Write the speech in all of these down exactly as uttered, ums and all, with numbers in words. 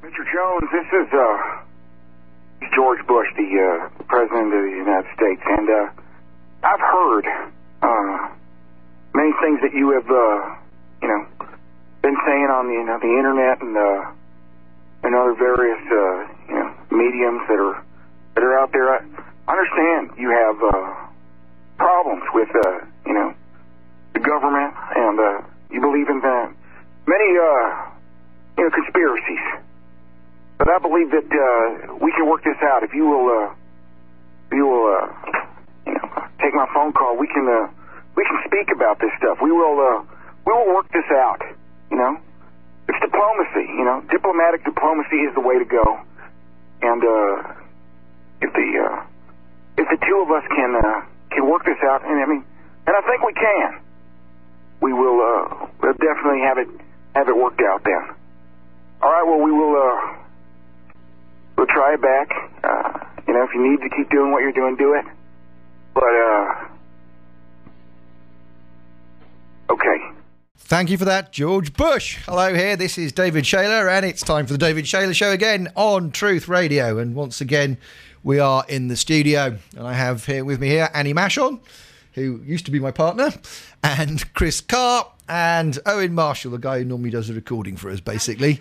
Mister Jones, this is uh, George Bush, the uh, President of the United States, and uh, I've heard uh, many things that you have, uh, you know, been saying on the, you know, the internet and uh, and other various, uh, you know, mediums that are that are out there. I understand you have uh, problems with, uh, you know, the government, and uh, you believe in uh, many, uh, you know, conspiracies. But I believe that uh, we can work this out. If you will, uh, you will, uh, you know, take my phone call. We can, uh, we can speak about this stuff. We will, uh, we will work this out. You know, it's diplomacy. You know, diplomatic diplomacy is the way to go. And uh, if the uh, if the two of us can uh, can work this out, and I mean, and I think we can, we will uh, we'll definitely have it have it worked out then. All right. Well, we will. Uh, We'll try it back. Uh, you know, if you need to keep doing what you're doing, do it. But, uh, okay. Thank you for that, George Bush. Hello here, this is David Shayler, and it's time for the David Shayler Show again on Truth Radio. And once again, we are in the studio. And I have here with me here Annie Mashon, who used to be my partner, and Chris Carr, and Owen Marshall, the guy who normally does the recording for us, basically.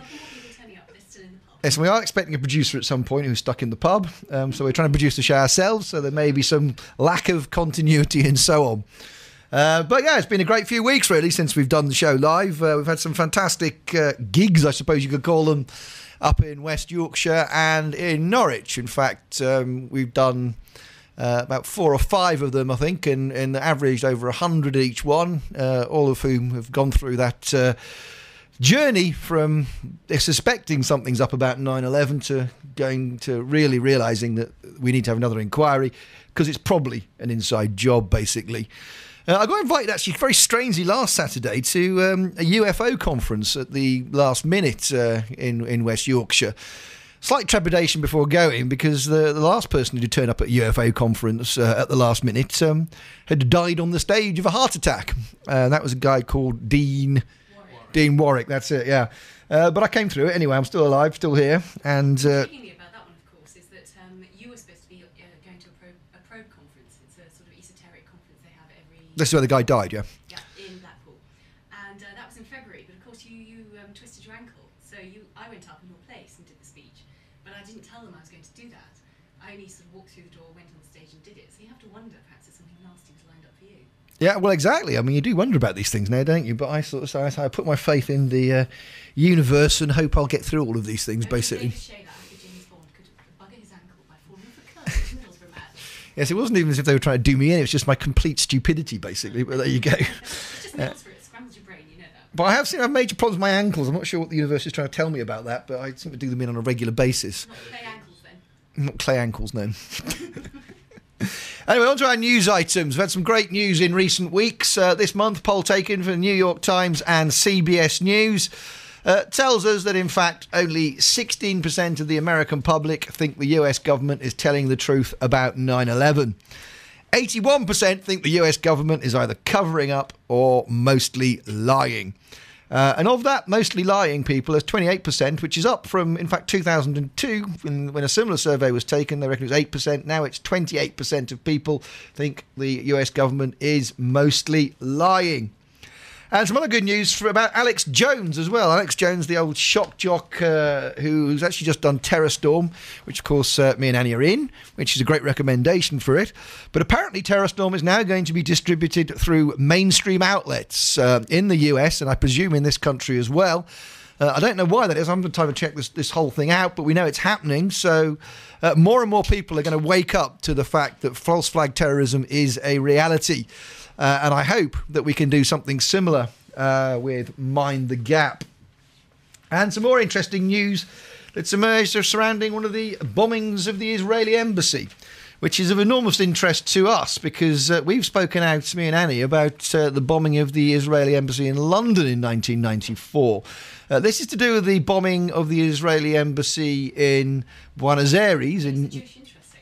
Yes, we are expecting a producer at some point who's stuck in the pub, um, so we're trying to produce the show ourselves, so there may be some lack of continuity and so on. Uh, but yeah, it's been a great few weeks really since we've done the show live. Uh, we've had some fantastic uh, gigs, I suppose you could call them, up in West Yorkshire and in Norwich. In fact, um, we've done uh, about four or five of them, I think, and, and averaged over a hundred each one, uh, all of whom have gone through that Uh, journey from suspecting something's up about nine eleven to going to really realising that we need to have another inquiry because it's probably an inside job, basically. Uh, I got invited, actually, very strangely, last Saturday to um, a U F O conference at the last minute uh, in, in West Yorkshire. Slight trepidation before going because the, the last person who turned up at a U F O conference uh, at the last minute um, had died on the stage of a heart attack. Uh, that was a guy called Dean... Dean Warwick, that's it, yeah. Uh, but I came through it anyway. I'm still alive, still here. And uh, speaking to you about that one, of course, is that um, you were supposed to be uh, going to a probe, a probe conference. It's a sort of esoteric conference they have every... This is where the guy died, yeah? Yeah, in Blackpool. And uh, that was in February, but of course you, you um, twisted your ankle. So you, I went up in your place and did the speech, but I didn't tell them I was going to do that. I only sort of walked through the door, went on the stage and did it. So you have to wonder, perhaps, if something nasty was lined up for you. Yeah, well, exactly. I mean, you do wonder about these things now, don't you? But I sort of, so I, I put my faith in the uh, universe and hope I'll get through all of these things, And basically. David Shayler, after James Bond, could bugger his ankle by falling off a curb in Middlesbrough Mad. Yes, it wasn't even as if they were trying to do me in. It was just my complete stupidity, basically. But there you go. It just melts for it, scrambles your brain, you know that. But I have seen I have major problems with my ankles. I'm not sure what the universe is trying to tell me about that, but I seem to do them in on a regular basis. Not clay ankles, then. Not clay ankles, no. Anyway, on to our news items. We've had some great news in recent weeks. Uh, this month, poll taken for the New York Times and C B S News uh, tells us that, in fact, only sixteen percent of the American public think the U S government is telling the truth about nine eleven. eighty-one percent think the U S government is either covering up or mostly lying. Uh, and of that mostly lying people, there's twenty-eight percent, which is up from, in fact, two thousand two, when, when a similar survey was taken. They reckon it was eight percent. Now it's twenty-eight percent of people think the U S government is mostly lying. And some other good news for about Alex Jones as well. Alex Jones, the old shock jock uh, who's actually just done Terror Storm, which, of course, uh, me and Annie are in, which is a great recommendation for it. But apparently Terror Storm is now going to be distributed through mainstream outlets uh, in the U S and I presume in this country as well. Uh, I don't know why that is. I haven't had time to check this, this whole thing out, but we know it's happening. So uh, more and more people are going to wake up to the fact that false flag terrorism is a reality. Uh, and I hope that we can do something similar uh, with Mind the Gap. And some more interesting news that's emerged surrounding one of the bombings of the Israeli embassy, which is of enormous interest to us because uh, we've spoken out, to me and Annie, about uh, the bombing of the Israeli embassy in London in nineteen ninety-four. Uh, this is to do with the bombing of the Israeli embassy in Buenos Aires. In, Jewish interest section, isn't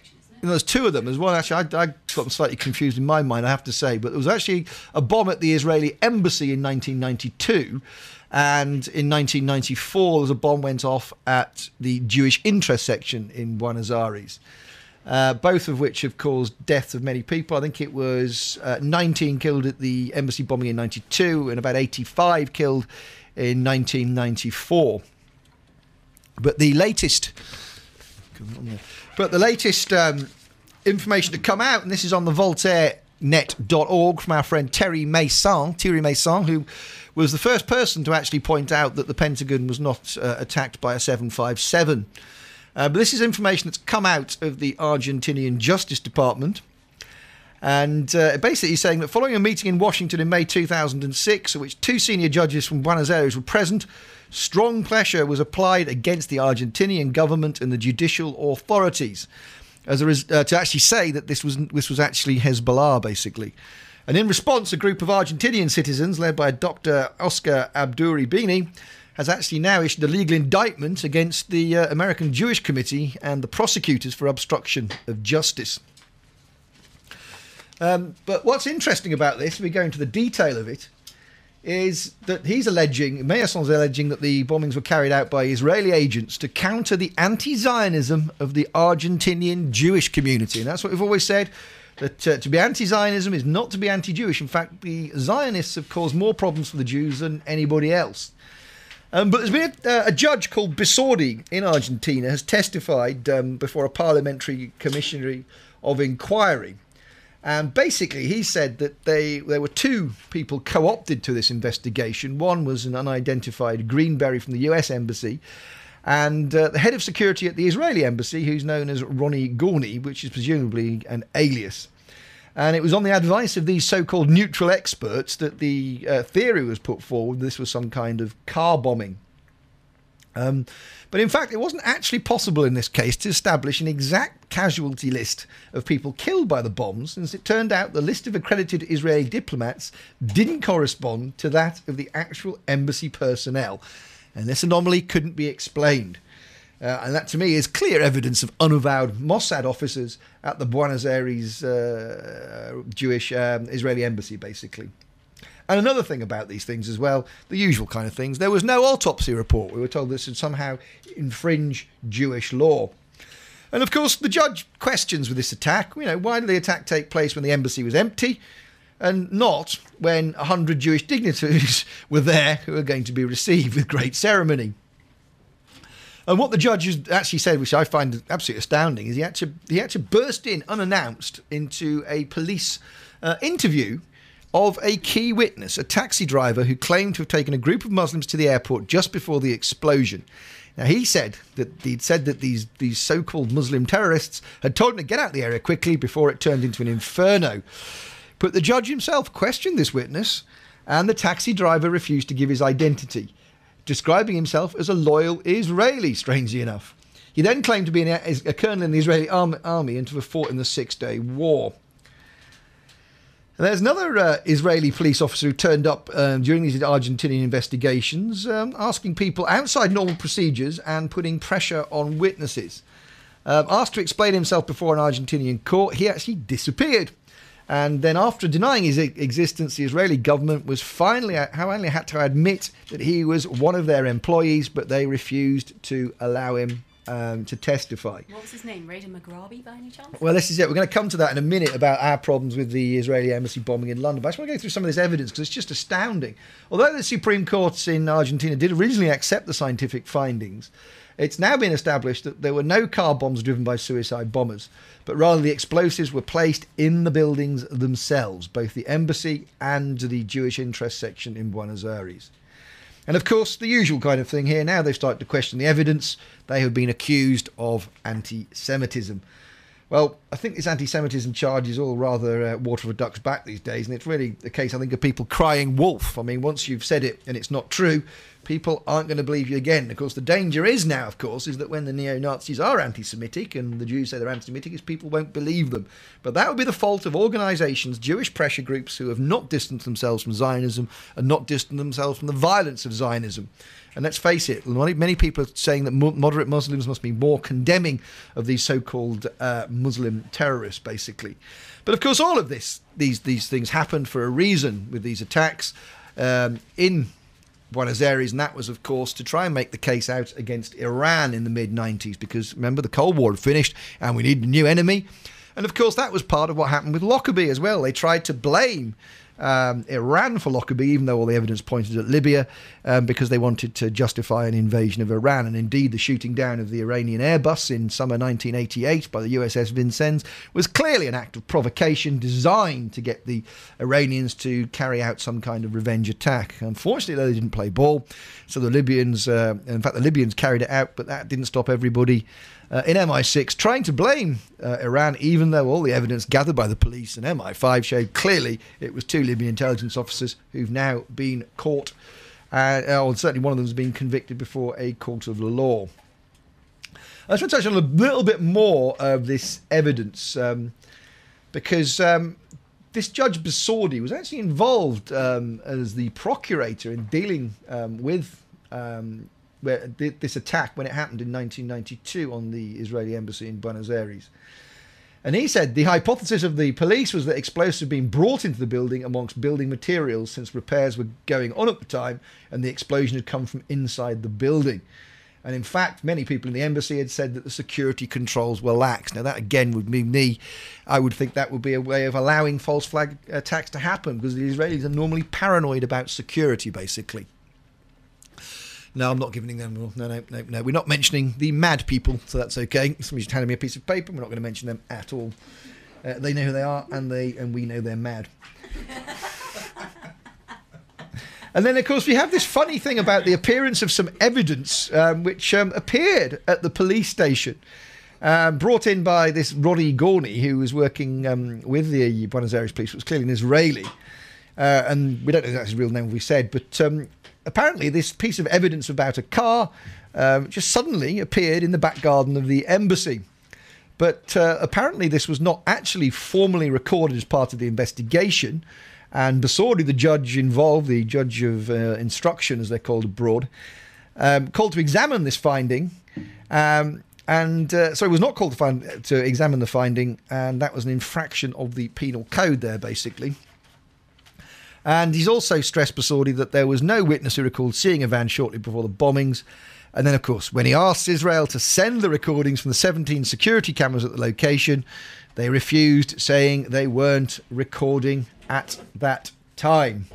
know, there's two of them. There's one, actually, I, I got them slightly confused in my mind, I have to say, but there was actually a bomb at the Israeli embassy in nineteen ninety-two, and in nineteen ninety-four, there was a bomb went off at the Jewish interest section in Buenos Aires. Uh, both of which have caused deaths of many people. I think it was uh, nineteen killed at the embassy bombing in ninety-two and about eighty-five killed in nineteen ninety-four. But the latest, but the latest um, information to come out, and this is on the voltaire net dot org from our friend Terry Mason, Thierry Mason, who was the first person to actually point out that the Pentagon was not uh, attacked by a seven five seven. Uh, but this is information that's come out of the Argentinian Justice Department. And uh, basically saying that following a meeting in Washington in May two thousand six, at which two senior judges from Buenos Aires were present, strong pressure was applied against the Argentinian government and the judicial authorities as a res- uh, to actually say that this was this was actually Hezbollah, basically. And in response, a group of Argentinian citizens, led by Doctor Oscar Abduri Bini, has actually now issued a legal indictment against the uh, American Jewish Committee and the prosecutors for obstruction of justice. Um, but what's interesting about this, if we go into the detail of it, is that he's alleging, Mason's alleging that the bombings were carried out by Israeli agents to counter the anti-Zionism of the Argentinian Jewish community. And that's what we've always said, that uh, to be anti-Zionism is not to be anti-Jewish. In fact, the Zionists have caused more problems for the Jews than anybody else. Um, but there's been a, uh, a judge called Bisordi in Argentina has testified um, before a parliamentary commission of inquiry. And basically he said that they there were two people co-opted to this investigation. One was an unidentified Greenberry from the U S Embassy, and uh, the head of security at the Israeli Embassy, who's known as Ronnie Gorney, which is presumably an alias. And it was on the advice of these so-called neutral experts that the uh, theory was put forward this was some kind of car bombing. Um, but in fact, it wasn't actually possible in this case to establish an exact casualty list of people killed by the bombs, since it turned out the list of accredited Israeli diplomats didn't correspond to that of the actual embassy personnel. And this anomaly couldn't be explained. Uh, and that, to me, is clear evidence of unavowed Mossad officers at the Buenos Aires uh, Jewish um, Israeli embassy, basically. And another thing about these things as well, the usual kind of things, there was no autopsy report. We were told this would somehow infringe Jewish law. And, of course, the judge questions with this attack. You know, why did the attack take place when the embassy was empty and not when one hundred Jewish dignitaries were there who were going to be received with great ceremony? And what the judge has actually said, which I find absolutely astounding, is he had to, he had to burst in unannounced into a police uh, interview of a key witness, a taxi driver who claimed to have taken a group of Muslims to the airport just before the explosion. Now, he said that he'd said that these, these so-called Muslim terrorists had told him to get out of the area quickly before it turned into an inferno. But the judge himself questioned this witness, and the taxi driver refused to give his identity, describing himself as a loyal Israeli, strangely enough. He then claimed to be an, a colonel in the Israeli army and to have fought in the Six-Day War. And there's another uh, Israeli police officer who turned up um, during these Argentinian investigations, um, asking people outside normal procedures and putting pressure on witnesses. Um, asked to explain himself before an Argentinian court, he actually disappeared. And then after denying his existence, the Israeli government was finally, finally had to admit that he was one of their employees, but they refused to allow him um, to testify. What was his name? Reda Maghrabi, by any chance? Well, this is it. We're going to come to that in a minute about our problems with the Israeli embassy bombing in London. But I just want to go through some of this evidence because it's just astounding. Although the Supreme Court in Argentina did originally accept the scientific findings, it's now been established that there were no car bombs driven by suicide bombers, but rather the explosives were placed in the buildings themselves, both the embassy and the Jewish interest section in Buenos Aires. And of course, the usual kind of thing here. Now they've started to question the evidence. They have been accused of anti-Semitism. Well, I think this anti-Semitism charge is all rather uh, water for a duck's back these days, and it's really the case, I think, of people crying wolf. I mean, once you've said it and it's not true, people aren't going to believe you again. Of course, the danger is now, of course, is that when the neo-Nazis are anti-Semitic and the Jews say they're anti-Semitic, is people won't believe them. But that would be the fault of organisations, Jewish pressure groups, who have not distanced themselves from Zionism and not distanced themselves from the violence of Zionism. And let's face it, many people are saying that moderate Muslims must be more condemning of these so-called uh, Muslim terrorists, basically. But of course, all of this, these these things happened for a reason with these attacks um, in Buenos Aires, and that was, of course, to try and make the case out against Iran in the mid nineties, because remember, the Cold War had finished and we needed a new enemy. And of course, that was part of what happened with Lockerbie as well. They tried to blame Um, Iran for Lockerbie, even though all the evidence pointed at Libya, um, because they wanted to justify an invasion of Iran. And indeed, the shooting down of the Iranian Airbus in summer nineteen eighty-eight by the U S S Vincennes was clearly an act of provocation designed to get the Iranians to carry out some kind of revenge attack. Unfortunately, though, they didn't play ball, so the Libyans, uh, in fact, the Libyans carried it out, but that didn't stop everybody Uh, in M I six trying to blame uh, Iran, even though all the evidence gathered by the police and M I five showed clearly it was two Libyan intelligence officers who've now been caught, uh, or certainly one of them has been convicted before a court of law. I just want to touch on a little bit more of this evidence, um, because um, this Judge Basordi was actually involved um, as the procurator in dealing um, with um, where this attack when it happened in nineteen ninety-two on the Israeli embassy in Buenos Aires. And he said the hypothesis of the police was that explosives had been brought into the building amongst building materials, since repairs were going on at the time and the explosion had come from inside the building. And in fact, many people in the embassy had said that the security controls were lax. Now that again would mean me, I would think that would be a way of allowing false flag attacks to happen, because the Israelis are normally paranoid about security, basically. No, I'm not giving them. No, no, no, no. We're not mentioning the mad people, so that's okay. Somebody's handed me a piece of paper. We're not going to mention them at all. Uh, they know who they are, and they and we know they're mad. And then, of course, we have this funny thing about the appearance of some evidence um, which um, appeared at the police station, um, brought in by this Roddy Gorney, who was working um, with the Buenos Aires police. It was clearly an Israeli, uh, and we don't know that's his real name, we said, but Um, apparently, this piece of evidence about a car um, just suddenly appeared in the back garden of the embassy. But uh, apparently this was not actually formally recorded as part of the investigation. And Basordi, the judge involved, the judge of uh, instruction, as they're called abroad, um, called to examine this finding. Um, and uh, so he was not called to, find, to examine the finding, and that was an infraction of the penal code there, basically. And he's also stressed, Basordi, that there was no witness who recalled seeing a van shortly before the bombings. And then, of course, when he asked Israel to send the recordings from the seventeen security cameras at the location, they refused, saying they weren't recording at that time.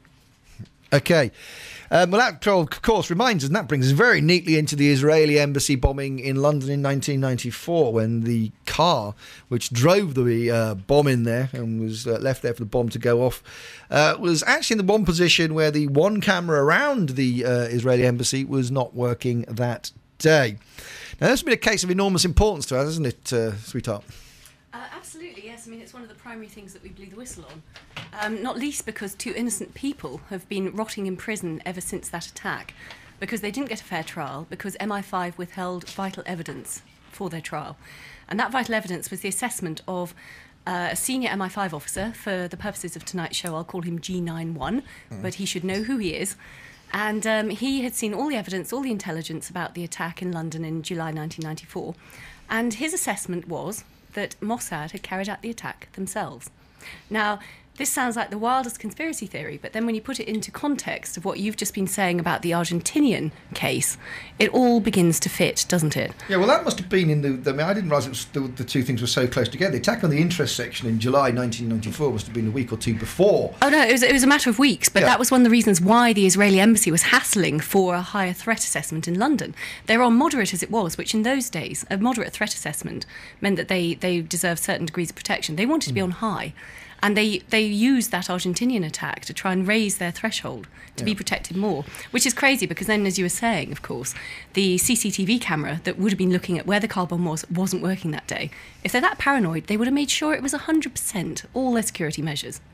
Okay. Um, well, that, of course, reminds us, and that brings us very neatly into the Israeli embassy bombing in London in nineteen ninety-four, when the car which drove the uh, bomb in there and was uh, left there for the bomb to go off uh, was actually in the one position where the one camera around the uh, Israeli embassy was not working that day. Now, that's been a case of enormous importance to us, isn't it, uh, sweetheart? Uh, absolutely, yes. I mean, it's one of the primary things that we blew the whistle on. Um, not least because two innocent people have been rotting in prison ever since that attack, because they didn't get a fair trial, because M I five withheld vital evidence for their trial. And that vital evidence was the assessment of uh, a senior M I five officer. For the purposes of tonight's show, I'll call him G ninety-one, mm. but he should know who he is. And um, he had seen all the evidence, all the intelligence about the attack in London in July nineteen ninety-four. And his assessment was that Mossad had carried out the attack themselves. Now, this sounds like the wildest conspiracy theory, but then when you put it into context of what you've just been saying about the Argentinian case, it all begins to fit, doesn't it? Yeah, well, that must have been in the... the I mean, I didn't realise it was the, the two things were so close together. The attack on the interest section in July nineteen ninety-four must have been a week or two before. Oh, no, it was, it was a matter of weeks, but yeah. That was one of the reasons why the Israeli embassy was hassling for a higher threat assessment in London. They were on moderate as it was, which in those days, a moderate threat assessment meant that they, they deserved certain degrees of protection. They wanted to be on high. And they, they used that Argentinian attack to try and raise their threshold to yeah. be protected more, which is crazy because then, as you were saying, of course, the C C T V camera that would have been looking at where the car bomb was wasn't working that day. If they're that paranoid, they would have made sure it was one hundred percent, all their security measures.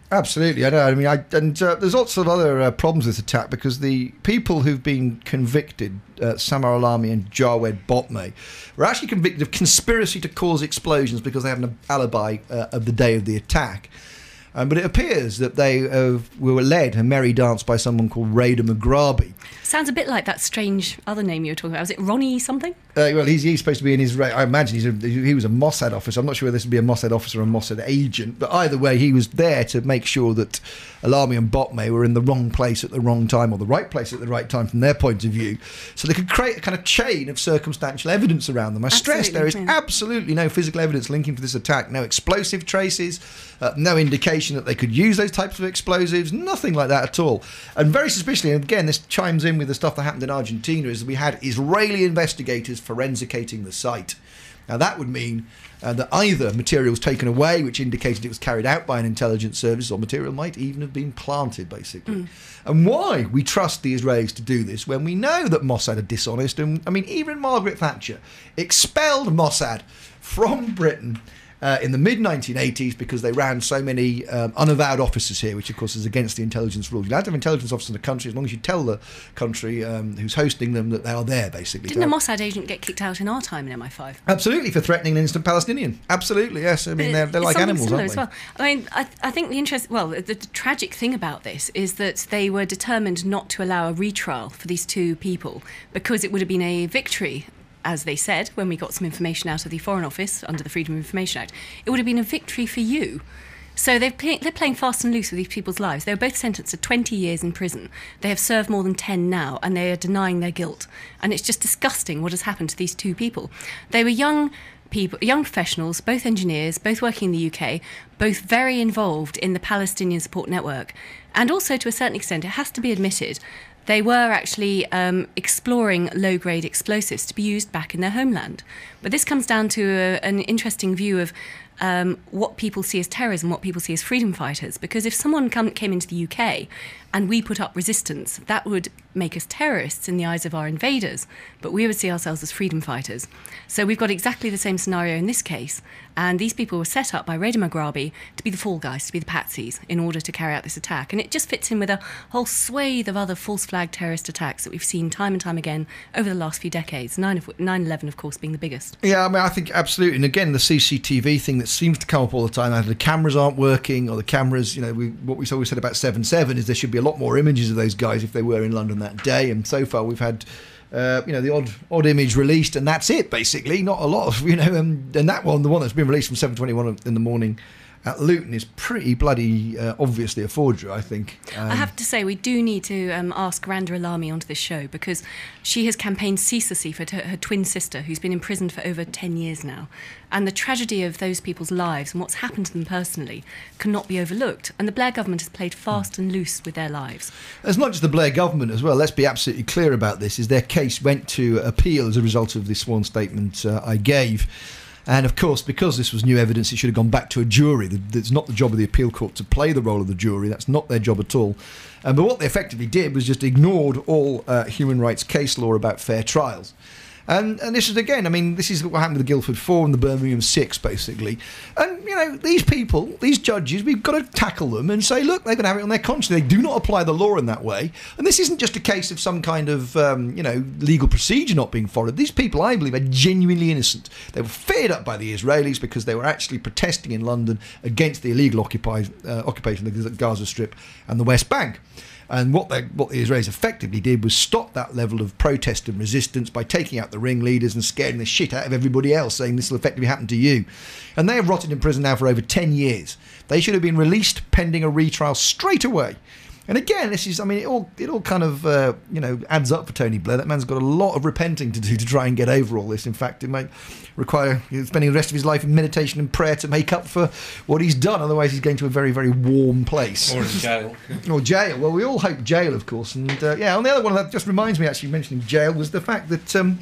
Absolutely, I know. I mean, I, and uh, there's lots of other uh, problems with this attack because the people who've been convicted, uh, Samar Alami and Jawed Botmeh, were actually convicted of conspiracy to cause explosions because they had an alibi uh, of the day of the attack. Um, but it appears that they uh, were led a merry dance by someone called Raider Mugrabi. Sounds a bit like that strange other name you were talking about. Was it Ronnie something? Uh, well, he's, he's supposed to be in Israel. I imagine he's a, he was a Mossad officer. I'm not sure whether this would be a Mossad officer or a Mossad agent, but either way, he was there to make sure that Alami and Botmeh were in the wrong place at the wrong time, or the right place at the right time from their point of view, so they could create a kind of chain of circumstantial evidence around them. I stress there is yeah. absolutely no physical evidence linking to this attack, no explosive traces, uh, no indication that they could use those types of explosives, nothing like that at all. And very suspiciously, and again, this chimes in with the stuff that happened in Argentina, is that we had Israeli investigators forensicating the site. Now, that would mean uh, that either material was taken away, which indicated it was carried out by an intelligence service, or material might even have been planted, basically. Mm. And why we trust the Israelis to do this when we know that Mossad are dishonest. And, I mean, even Margaret Thatcher expelled Mossad from Britain Uh, in the mid nineteen eighties because they ran so many um, unavowed offices here, which of course is against the intelligence rules. You have to have intelligence officers in the country as long as you tell the country um, who's hosting them that they are there, basically. Didn't a Mossad agent get kicked out in our time in M I five? Absolutely, for threatening an innocent Palestinian. Absolutely, yes. I mean, they're, they're like animals, aren't they? As well. I mean, I, I think the interest, well, the, the tragic thing about this is that they were determined not to allow a retrial for these two people because it would have been a victory, as they said, when we got some information out of the Foreign Office under the Freedom of Information Act. It would have been a victory for you. So they're, play, they're playing fast and loose with these people's lives. They were both sentenced to twenty years in prison. They have served more than ten now, and they are denying their guilt. And it's just disgusting what has happened to these two people. They were young people, young professionals, both engineers, both working in the U K, both very involved in the Palestinian Support Network. And also, to a certain extent, it has to be admitted, they were actually um, exploring low-grade explosives to be used back in their homeland. But this comes down to a, an interesting view of um, what people see as terrorism, what people see as freedom fighters. Because if someone come, came into the U K and we put up resistance, that would make us terrorists in the eyes of our invaders, but we would see ourselves as freedom fighters. So we've got exactly the same scenario in this case, and these people were set up by Raider Mugrabi to be the fall guys, to be the patsies, in order to carry out this attack. And it just fits in with a whole swathe of other false flag terrorist attacks that we've seen time and time again over the last few decades, nine eleven, of course, being the biggest. Yeah, I mean, I think absolutely. And again, the C C T V thing that seems to come up all the time, either the cameras aren't working, or the cameras, you know, we, what we always said about seven seven is there should be a lot more images of those guys if they were in London that day. And so far we've had, uh, you know, the odd odd image released, and that's it, basically. Not a lot of, you know, and, and that one, the one that's been released from seven twenty-one in the morning at Luton, is pretty bloody uh, obviously a forgery, I think. Um, I have to say, we do need to um, ask Randa Alami onto this show, because she has campaigned ceaselessly for her, her twin sister, who's been imprisoned for over ten years now. And the tragedy of those people's lives and what's happened to them personally cannot be overlooked. And the Blair government has played fast and loose with their lives. It's not just the Blair government as well. Let's be absolutely clear about this, is their case went to appeal as a result of the sworn statement uh, I gave. And of course, because this was new evidence, it should have gone back to a jury. It's not the job of the appeal court to play the role of the jury. That's not their job at all. Um, but what they effectively did was just ignored all uh, human rights case law about fair trials. And, and this is, again, I mean, this is what happened with the Guildford Four and the Birmingham Six, basically. And, you know, these people, these judges, we've got to tackle them and say, look, they're going to have it on their conscience. They do not apply the law in that way. And this isn't just a case of some kind of, um, you know, legal procedure not being followed. These people, I believe, are genuinely innocent. They were feared up by the Israelis because they were actually protesting in London against the illegal occupy, uh, occupation of the Gaza Strip and the West Bank. And what, they, what the Israelis effectively did was stop that level of protest and resistance by taking out the ringleaders and scaring the shit out of everybody else, saying this will effectively happen to you. And they have rotted in prison now for over ten years. They should have been released pending a retrial straight away. And again, this is, I mean, it all it all kind of, uh, you know, adds up for Tony Blair. That man's got a lot of repenting to do to try and get over all this. In fact, it might require you know, spending the rest of his life in meditation and prayer to make up for what he's done. Otherwise, he's going to a very, very warm place. Or in jail. Or jail. Well, we all hope jail, of course. And, uh, yeah, and the other one that just reminds me, actually, mentioning jail, was the fact that um,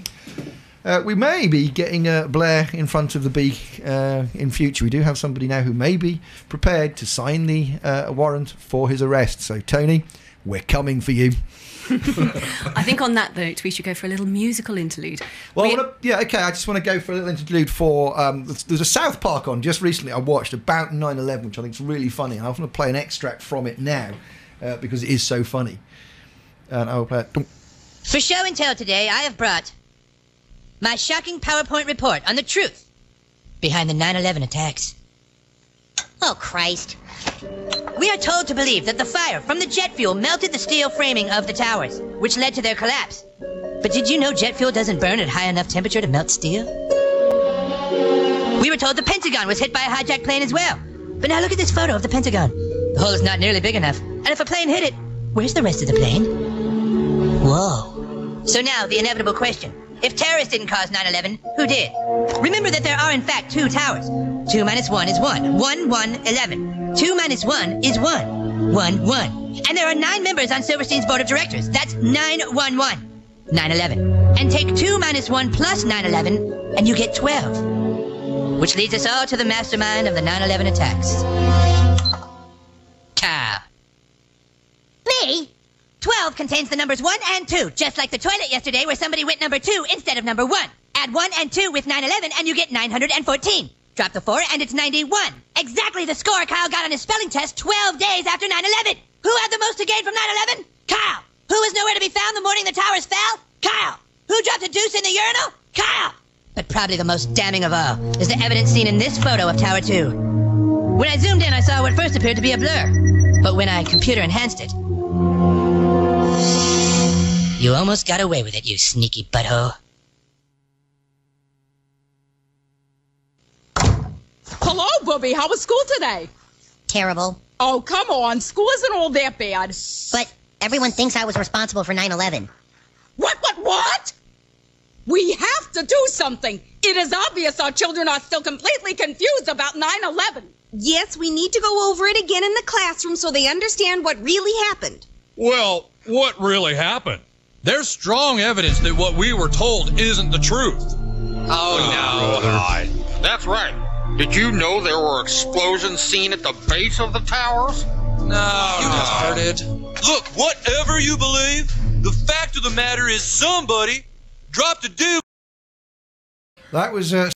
uh, we may be getting uh, Blair in front of the bee uh, in future. We do have somebody now who may be prepared to sign the uh, warrant for his arrest. So, Tony, we're coming for you. I think on that note, we should go for a little musical interlude. Well, We- I wanna, yeah, okay. I just want to go for a little interlude for. Um, there's a South Park on just recently. I watched about nine eleven, which I think is really funny. And I want to play an extract from it now uh, because it is so funny. And I will play it. For show and tell today, I have brought my shocking PowerPoint report on the truth behind the nine eleven attacks. Oh, Christ. We are told to believe that the fire from the jet fuel melted the steel framing of the towers, which led to their collapse. But did you know jet fuel doesn't burn at high enough temperature to melt steel? We were told the Pentagon was hit by a hijacked plane as well. But now look at this photo of the Pentagon. The hole is not nearly big enough. And if a plane hit it, where's the rest of the plane? Whoa. So now, the inevitable question. If terrorists didn't cause nine eleven, who did? Remember that there are in fact two towers. Two minus one is one. One, one, eleven. Two minus one is one. One, one. And there are nine members on Silverstein's board of directors. That's nine, one, one. Nine, eleven. And take two minus one plus nine, eleven, and you get twelve. Which leads us all to the mastermind of the nine eleven attacks. Cow. Me? twelve contains the numbers one and two, just like the toilet yesterday where somebody went number two instead of number one. Add one and two with nine eleven and you get nine hundred fourteen. Drop the four and it's ninety-one. Exactly the score Kyle got on his spelling test twelve days after nine eleven. Who had the most to gain from nine eleven? Kyle. Who was nowhere to be found the morning the towers fell? Kyle. Who dropped a deuce in the urinal? Kyle. But probably the most damning of all is the evidence seen in this photo of Tower two. When I zoomed in, I saw what first appeared to be a blur. But when I computer enhanced it, you almost got away with it, you sneaky butthole. Hello, Bubby. How was school today? Terrible. Oh, come on. School isn't all that bad. But everyone thinks I was responsible for nine eleven. What, what, what? We have to do something. It is obvious our children are still completely confused about nine eleven. Yes, we need to go over it again in the classroom so they understand what really happened. Well, what really happened? There's strong evidence that what we were told isn't the truth. Oh, no. God. That's right. Did you know there were explosions seen at the base of the towers? No, You no. started. Look, whatever you believe, the fact of the matter is somebody dropped a deuce. That was uh,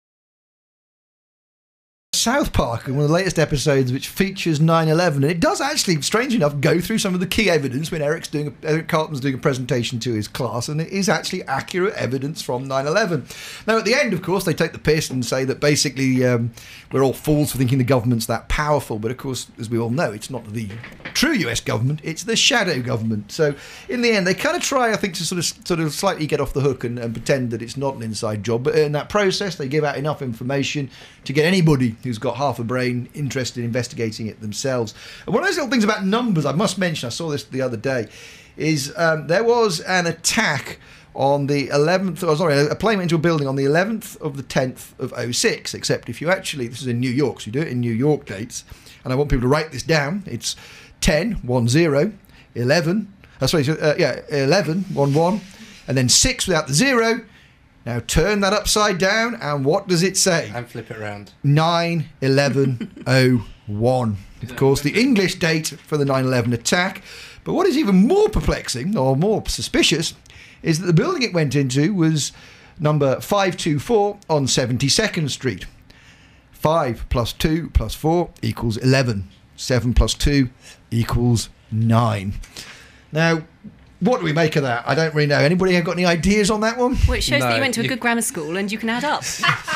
South Park, in one of the latest episodes, which features nine eleven, and it does actually, strange enough, go through some of the key evidence when Eric's doing a, Eric Carlton's doing a presentation to his class, and it is actually accurate evidence from nine eleven. Now, at the end, of course, they take the piss and say that basically um, we're all fools for thinking the government's that powerful, but of course, as we all know, it's not the true U S government, it's the shadow government. So, in the end, they kind of try, I think, to sort of sort of slightly get off the hook and, and pretend that it's not an inside job, but in that process, they give out enough information to get anybody who's got half a brain interested in investigating it themselves. And one of those little things about numbers, I must mention, I saw this the other day, is um, there was an attack on the eleventh, oh, sorry, a plane went into a building on the eleventh of the tenth of oh six, except if you actually, this is in New York, so you do it in New York dates, and I want people to write this down. It's ten, one, zero, eleven, uh, sorry, uh, yeah, eleven, one, one, and then six without the zero. Now turn that upside down, and what does it say? And flip it around. nine eleven oh one. Of course, the English date for the nine eleven attack. But what is even more perplexing, or more suspicious, is that the building it went into was number five two four on seventy-second Street. five plus two plus four equals eleven. seven plus two equals nine. Now, what do we make of that? I don't really know. Anybody have got any ideas on that one? Well, it shows No, that you went to a you- good grammar school and you can add up.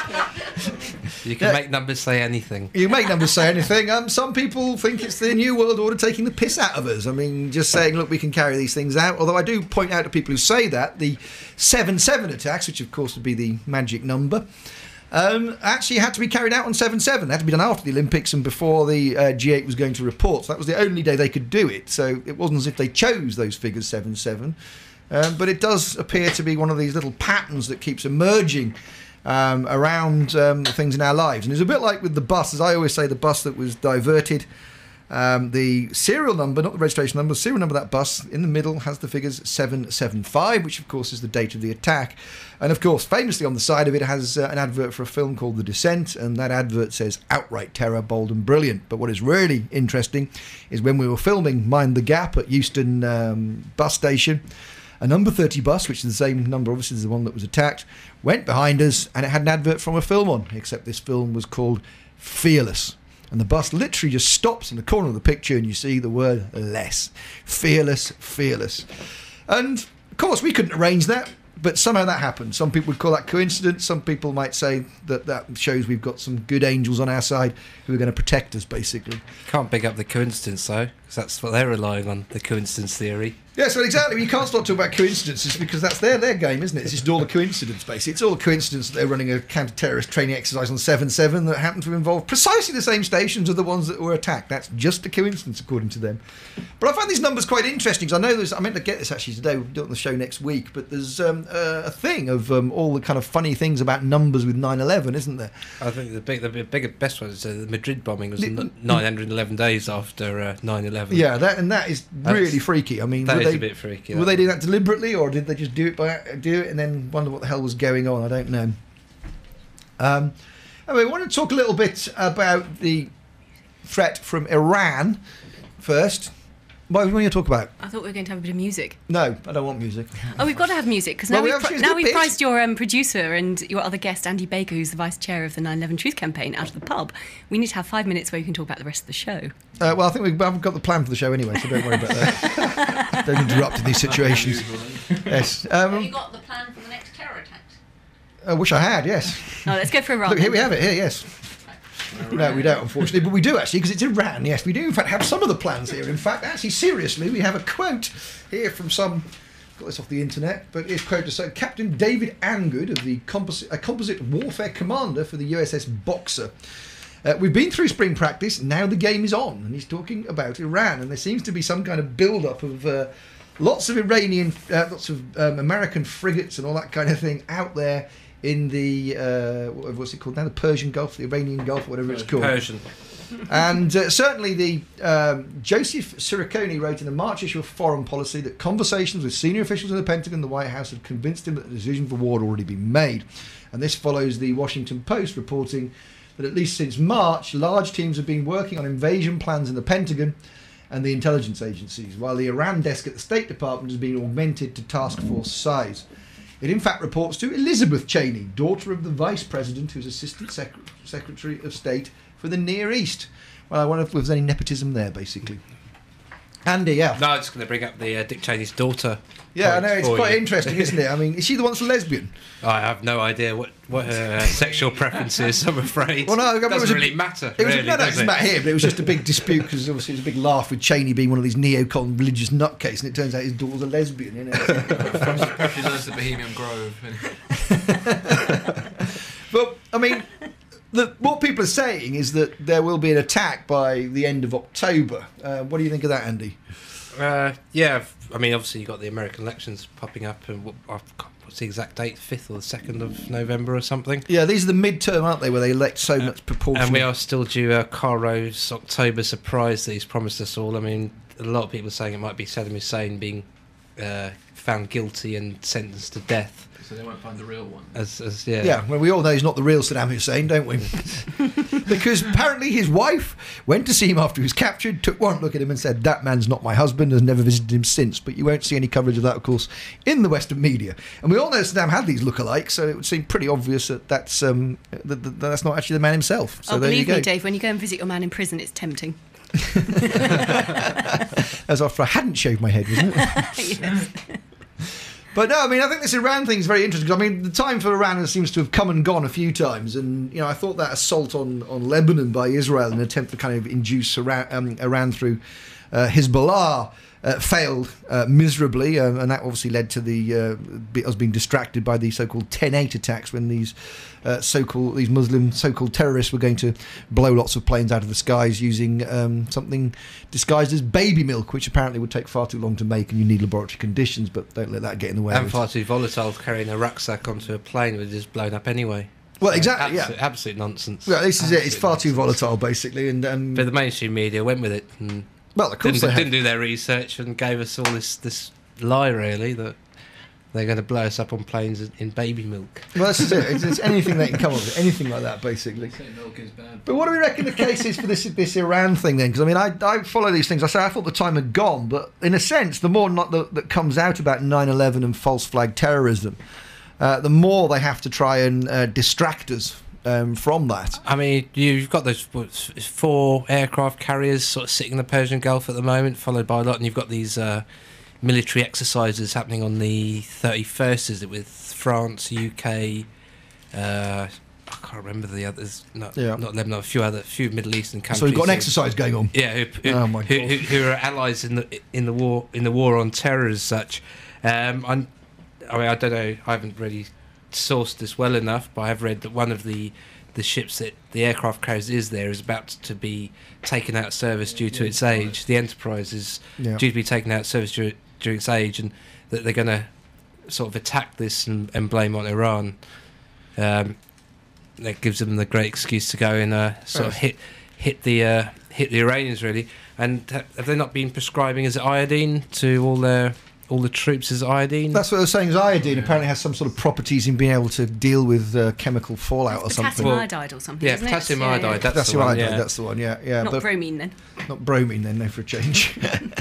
You can Yeah. make numbers say anything. You make numbers say anything. Um, some people think it's the New World Order taking the piss out of us. I mean, just saying, look, we can carry these things out. Although I do point out to people who say that, the seven seven attacks, which of course would be the magic number, um, actually had to be carried out on seven seven. They had to be done after the Olympics and before the uh, G eight was going to report. So that was the only day they could do it. So it wasn't as if they chose those figures seven seven. Um, but it does appear to be one of these little patterns that keeps emerging um, around um, the things in our lives. And it's a bit like with the bus, as I always say, the bus that was diverted Um, the serial number, not the registration number, the serial number of that bus in the middle has the figures seven seven five, which of course is the date of the attack. And of course, famously on the side of it has uh, an advert for a film called The Descent, and that advert says outright terror, bold and brilliant. But what is really interesting is when we were filming Mind the Gap at Euston um, bus station, a number thirty bus, which is the same number obviously as the one that was attacked, went behind us and it had an advert from a film on, except this film was called Fearless. And the bus literally just stops in the corner of the picture and you see the word less. Fearless, fearless. And, of course, we couldn't arrange that, but somehow that happened. Some people would call that coincidence. Some people might say that that shows we've got some good angels on our side who are going to protect us, basically. Can't big up the coincidence, though, because that's what they're relying on, the coincidence theory. Yes, well, exactly. You can't start talking about coincidences because that's their their game, isn't it? It's just all a coincidence, basically. It's all a coincidence that they're running a counter-terrorist training exercise on seven seven that happened to involve precisely the same stations as the ones that were attacked. That's just a coincidence, according to them. But I find these numbers quite interesting because I know there's... I meant to get this actually today. We'll do it on the show next week. But there's um, uh, a thing of um, all the kind of funny things about numbers with nine eleven, isn't there? I think the big, the bigger, best one is uh, the Madrid bombing was the, nine hundred eleven days after uh, nine eleven. Yeah, that and that is really That's, freaky. I mean, that is they, a bit freaky. Were they doing that deliberately, or did they just do it by do it and then wonder what the hell was going on? I don't know. Um, anyway, I want to talk a little bit about the threat from Iran first. What do you talk about? I thought we were going to have a bit of music. No, I don't want music. Oh, we've got to have music because Well, now we we've, have- pri- she's now good we've bit. priced your um, producer and your other guest, Andy Baker, who's the vice chair of the nine eleven Truth Campaign, out of the pub. We need to have five minutes where you can talk about the rest of the show. Uh, well, I think we've I've got the plan for the show anyway, so don't worry about that. Don't interrupt in these situations. Yes. Have Um, you got the plan for the next terror attacks? I wish I had. Yes. Oh, let's go for a run. Look, here we have it. Here, yes. No, we don't, unfortunately, but we do actually, because it's Iran. Yes, we do, in fact, have some of the plans here. In fact, actually, seriously, we have a quote here from some. Got this off the internet, but it's quote to say Captain David Angood of the composite, a composite warfare commander for the U S S Boxer. Uh, we've been through spring practice. Now the game is on, and he's talking about Iran, and there seems to be some kind of build-up of uh, lots of Iranian, uh, lots of um, American frigates and all that kind of thing out there. In the, uh, what's it called now? The Persian Gulf, the Iranian Gulf, whatever it's called. Persian. And uh, certainly the um, Joseph Siricone wrote in a March issue of Foreign Policy that conversations with senior officials in the Pentagon and the White House had convinced him that the decision for war had already been made. And this follows the Washington Post reporting that at least since March, large teams have been working on invasion plans in the Pentagon and the intelligence agencies, while the Iran desk at the State Department has been augmented to task force size. It in fact reports to Elizabeth Cheney, daughter of the Vice President, who's Assistant Sec- Secretary of State for the Near East. Well, I wonder if there's any nepotism there, basically. Andy, yeah. No, I'm just going to bring up the uh, Dick Cheney's daughter. Yeah, I know, it's for quite you. interesting, isn't it? I mean, is she the one that's a lesbian? I have no idea what, what her uh, sexual preference is, I'm afraid. Well, no, I mean, doesn't it was a- really matter. It was really, no, no, does it's it? about him, but it was just a big dispute because obviously it was a big laugh with Cheney being one of these neocon religious nutcase, and it turns out his daughter's a lesbian, you know. Perhaps he learns the Bohemian Grove. But I mean, the, what people are saying is that there will be an attack by the end of October. Uh, what do you think of that, Andy? Uh, yeah, I mean, obviously you've got the American elections popping up, and what, I've got- what's the exact date? fifth or the second of November or something? Yeah, these are the midterm, aren't they, where they elect so much proportion. And we are still due a Caro's October surprise that he's promised us all. I mean, a lot of people are saying it might be Saddam Hussein being uh, found guilty and sentenced to death. So they won't find the real one. As, as yeah. Yeah, well, we all know he's not the real Saddam Hussein, don't we? Because apparently his wife went to see him after he was captured, took one look at him and said, that man's not my husband, has never visited him since. But you won't see any coverage of that, of course, in the Western media. And we all know Saddam had these lookalikes, so it would seem pretty obvious that that's, um, that, that that's not actually the man himself. So oh, there you believe go. me, Dave, when you go and visit your man in prison, it's tempting. As after I hadn't shaved my head, wasn't it? Yes. But no, I mean, I think this Iran thing is very interesting. 'Cause, I mean, the time for Iran seems to have come and gone a few times. And, you know, I thought that assault on, on Lebanon by Israel in an attempt to kind of induce Iran, um, Iran through uh, Hezbollah uh, failed uh, miserably. Uh, and that obviously led to the uh, us being distracted by the so-called ten eight attacks when these uh, so-called, these Muslim so-called terrorists were going to blow lots of planes out of the skies using um, something disguised as baby milk, which apparently would take far too long to make and you need laboratory conditions, but don't let that get in the way. And of it. far too volatile carrying a rucksack onto a plane, which is blown up anyway. Well, exactly, absolute, yeah. absolute nonsense. Well, this is absolute it. It's far nonsense. too volatile, basically, and um, but the mainstream media went with it. And well, of course didn't, they didn't do their research and gave us all this this lie, really, that they're going to blow us up on planes in baby milk. Well, this is it. It's, it's anything they can come up with, anything like that, basically. Milk is bad. But what do we reckon the case is for this this Iran thing then? Because I mean, I, I follow these things. I say I thought the time had gone, but in a sense, the more not the, that comes out about nine eleven and false flag terrorism, uh, the more they have to try and uh, distract us um, from that. I mean, you've got those what, four aircraft carriers sort of sitting in the Persian Gulf at the moment, followed by a lot, and you've got these uh, military exercises happening on the thirty-first, is it, with France, U K, uh, I can't remember the others, not, Yeah. not Lebanon, a few other, few Middle Eastern countries. So we've got an who- exercise going on. Yeah, who, who, Oh, my who, God. who, who are allies in the in the war in the war on terror as such. Um, I'm, I mean, I don't know. I haven't really sourced this well enough, but I've read that one of the the ships that the aircraft carriers is there is about to be taken out of service due to its age. The Enterprise is Yeah. due to be taken out of service during, during its age, and that they're going to sort of attack this and, and blame on Iran. Um, that gives them the great excuse to go and uh, sort of Yes. hit hit the uh, hit the Iranians, really. And ha- have they not been prescribing, is it iodine to all their all the troops as iodine? That's what they're saying. Is iodine apparently has some sort of properties in being able to deal with uh, chemical fallout or something. Potassium iodide or something, Yeah, isn't potassium it? Yeah, iodide. yeah. That's Potassium the one. iodide, Yeah. that's the one. Yeah, yeah. Not but bromine then. not bromine then, no, for a change.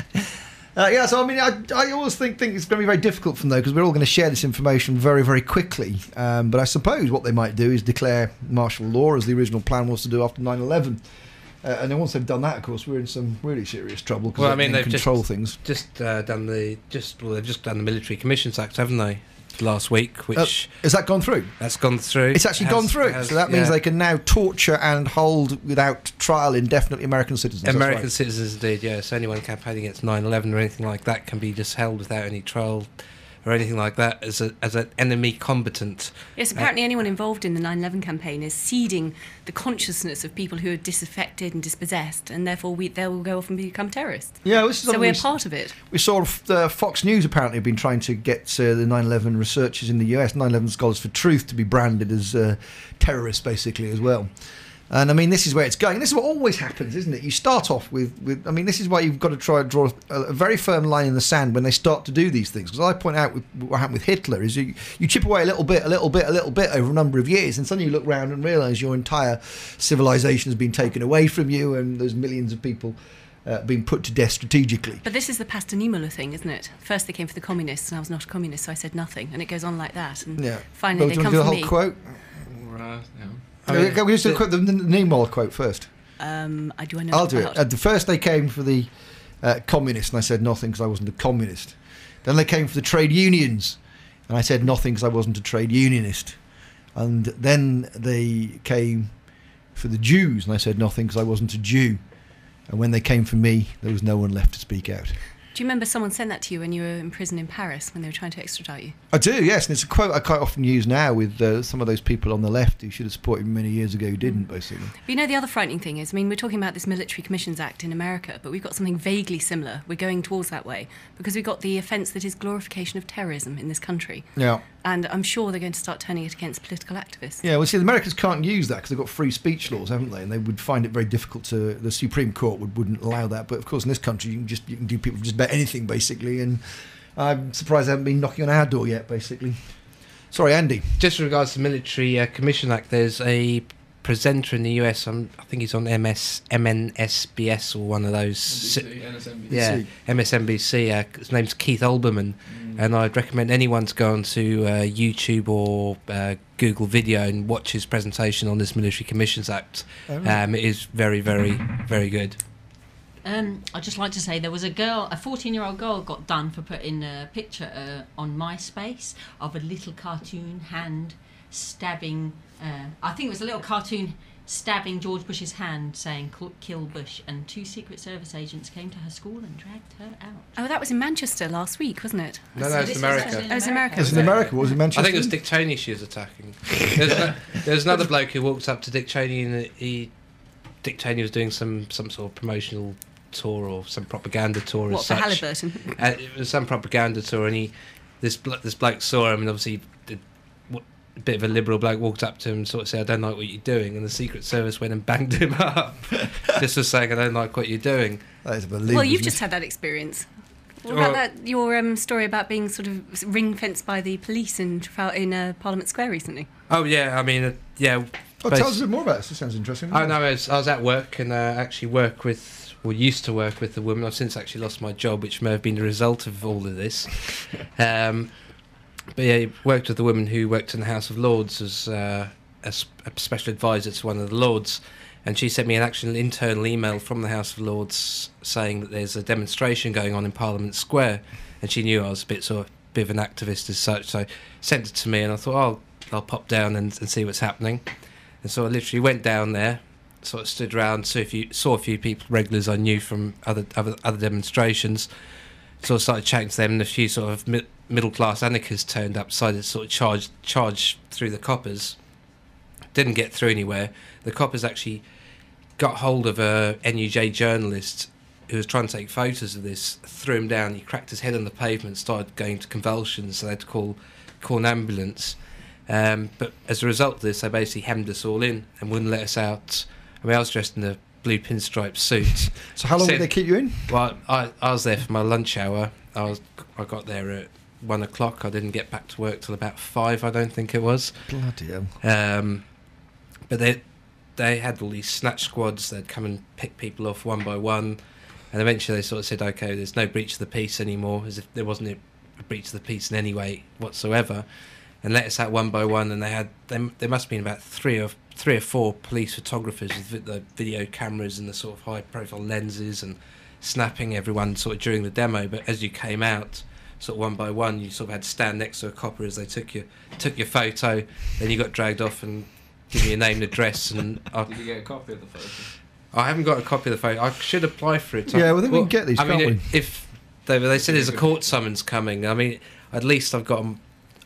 Uh, yeah, so I mean, I, I always think, think it's going to be very difficult from though, because we're all going to share this information very, very quickly. Um, but I suppose what they might do is declare martial law, as the original plan was to do after nine eleven. Uh, and then once they've done that, of course, we're in some really serious trouble because Well, I they mean, can they've control just, things. Just uh, done the just well, they've just done the Military Commissions Act, haven't they? Last week, which Uh, has that gone through? That's gone through. It's actually Has- gone through. has- so that means yeah. they can now torture and hold without trial indefinitely American citizens. That's American right. citizens, indeed, yeah. So anyone campaigning against nine eleven or anything like that can be just held without any trial or anything like that as a as an enemy combatant. Yes, apparently anyone involved in the nine eleven campaign is seeding the consciousness of people who are disaffected and dispossessed, and therefore we, they will go off and become terrorists. Yeah, this is so something we're we- part of it. We saw uh, Fox News apparently have been trying to get uh, the nine eleven researchers in the U S, nine eleven Scholars for Truth, to be branded as uh, terrorists, basically, as well. And I mean, this is where it's going. This is what always happens, isn't it? You start off with, with I mean, this is why you've got to try and draw a, a very firm line in the sand when they start to do these things. Because I point out with, what happened with Hitler is you, you chip away a little bit, a little bit, a little bit over a number of years, and suddenly you look round and realise your entire civilization has been taken away from you, and there's millions of people uh, being put to death strategically. But this is the Pastanimula thing, isn't it? First they came for the communists, and I was not a communist, so I said nothing, and it goes on like that. And Yeah. finally Well, they do you come want for to do the whole me. quote? Uh, yeah. I mean, we used to quote the, the Nimoy quote first. Um, I do I know I'll do it. about- At the first, they came for the uh, communists, and I said nothing because I wasn't a communist. Then they came for the trade unions, and I said nothing because I wasn't a trade unionist. And then they came for the Jews, and I said nothing because I wasn't a Jew. And when they came for me, there was no one left to speak out. Do you remember someone sent that to you when you were in prison in Paris when they were trying to extradite you? I do, yes, and it's a quote I quite often use now with uh, some of those people on the left who should have supported me many years ago who didn't, basically. But you know, the other frightening thing is, I mean, we're talking about this Military Commissions Act in America, but we've got something vaguely similar. We're going towards that way because we've got the offence that is glorification of terrorism in this country. Yeah. And I'm sure they're going to start turning it against political activists. Yeah, well, see, the Americans can't use that because they've got free speech laws, haven't they? And they would find it very difficult to. The Supreme Court would, wouldn't allow that. But of course, in this country, you can just you can do people just about anything, basically. And I'm surprised they haven't been knocking on our door yet, basically. Sorry, Andy. Just with regards to the Military uh, Commission Act, there's a presenter in the U S. Um, I think he's on M S M N S B S or one of those. N B C, M S N B C. Yeah, M S N B C. Uh, his name's Keith Olbermann, mm. and I'd recommend anyone to go onto uh, YouTube or uh, Google Video and watch his presentation on this Military Commissions Act. Oh, right. Um, it is very, very, very good. Um, I'd just like to say there was a girl, a fourteen-year-old girl got done for putting a picture uh, on MySpace of a little cartoon hand stabbing, uh, I think it was a little cartoon stabbing George Bush's hand saying kill Bush, and two Secret Service agents came to her school and dragged her out. Oh, that was in Manchester last week, wasn't it? No, no, it's America. Oh, it was America. It was in America. What was it, Manchester? I think it was Dick Cheney she was attacking. There's, no, there's another bloke who walked up to Dick Cheney and he, Dick Cheney was doing some, some sort of promotional tour or some propaganda tour. What, as for such. Halliburton? Uh, it was some propaganda tour, and he, this blo- this bloke saw him, and obviously did, w- a bit of a liberal bloke walked up to him and sort of said, I don't like what you're doing, and the Secret Service went and banged him up just for saying, I don't like what you're doing. That is unbelievable. Well, you've just had that experience. What about Well- that, your um, story about being sort of ring-fenced by the police in, Trafal- in uh, Parliament Square recently? Oh, yeah, I mean, uh, yeah. Oh, tell us a bit more about this. This sounds interesting. Oh, no, I was, I was at work and uh, actually work with, or used to work with a woman. I've since actually lost my job, which may have been the result of all of this. Um, but yeah, worked with a woman who worked in the House of Lords as uh, a, sp- a special advisor to one of the Lords. And she sent me an actual internal email from the House of Lords saying that there's a demonstration going on in Parliament Square. And she knew I was a bit sort of bit of an activist as such, so sent it to me, and I thought, oh, I'll, I'll pop down and, and see what's happening. And so I literally went down there, sort of stood around, saw a few, saw a few people, regulars I knew from other other, other demonstrations. Sort of started chatting to them, and a few sort of mi- middle class anarchists turned up, decided to sort of charge charge through the coppers. Didn't get through anywhere. The coppers actually got hold of a N U J journalist who was trying to take photos of this, threw him down. He cracked his head on the pavement, started going to convulsions, so they had to call call an ambulance. Um, but as a result of this, they basically hemmed us all in and wouldn't let us out. I mean, I was dressed in a blue pinstripe suit. So how long Said- did they keep you in? Well, I, I was there for my lunch hour. I was I got there at one o'clock. I didn't get back to work till about five, I don't think it was. Bloody hell. Um, but they they had all these snatch squads. They'd come and pick people off one by one, and eventually they sort of said, "Okay, there's no breach of the peace anymore," as if there wasn't a breach of the peace in any way whatsoever, and let us out one by one. And they had them. There must have been about three or three or four police photographers with vi- the video cameras and the sort of high-profile lenses and snapping everyone sort of during the demo. But as you came out, sort of one by one, you sort of had to stand next to a copper as they took your took your photo. Then you got dragged off and give me your name and address. And I, Did you get a copy of the photo? I haven't got a copy of the photo. I should apply for it. Yeah, well, then we can get these, I mean, can't it- if they, they said there's a court summons coming, I mean, at least I've got 'em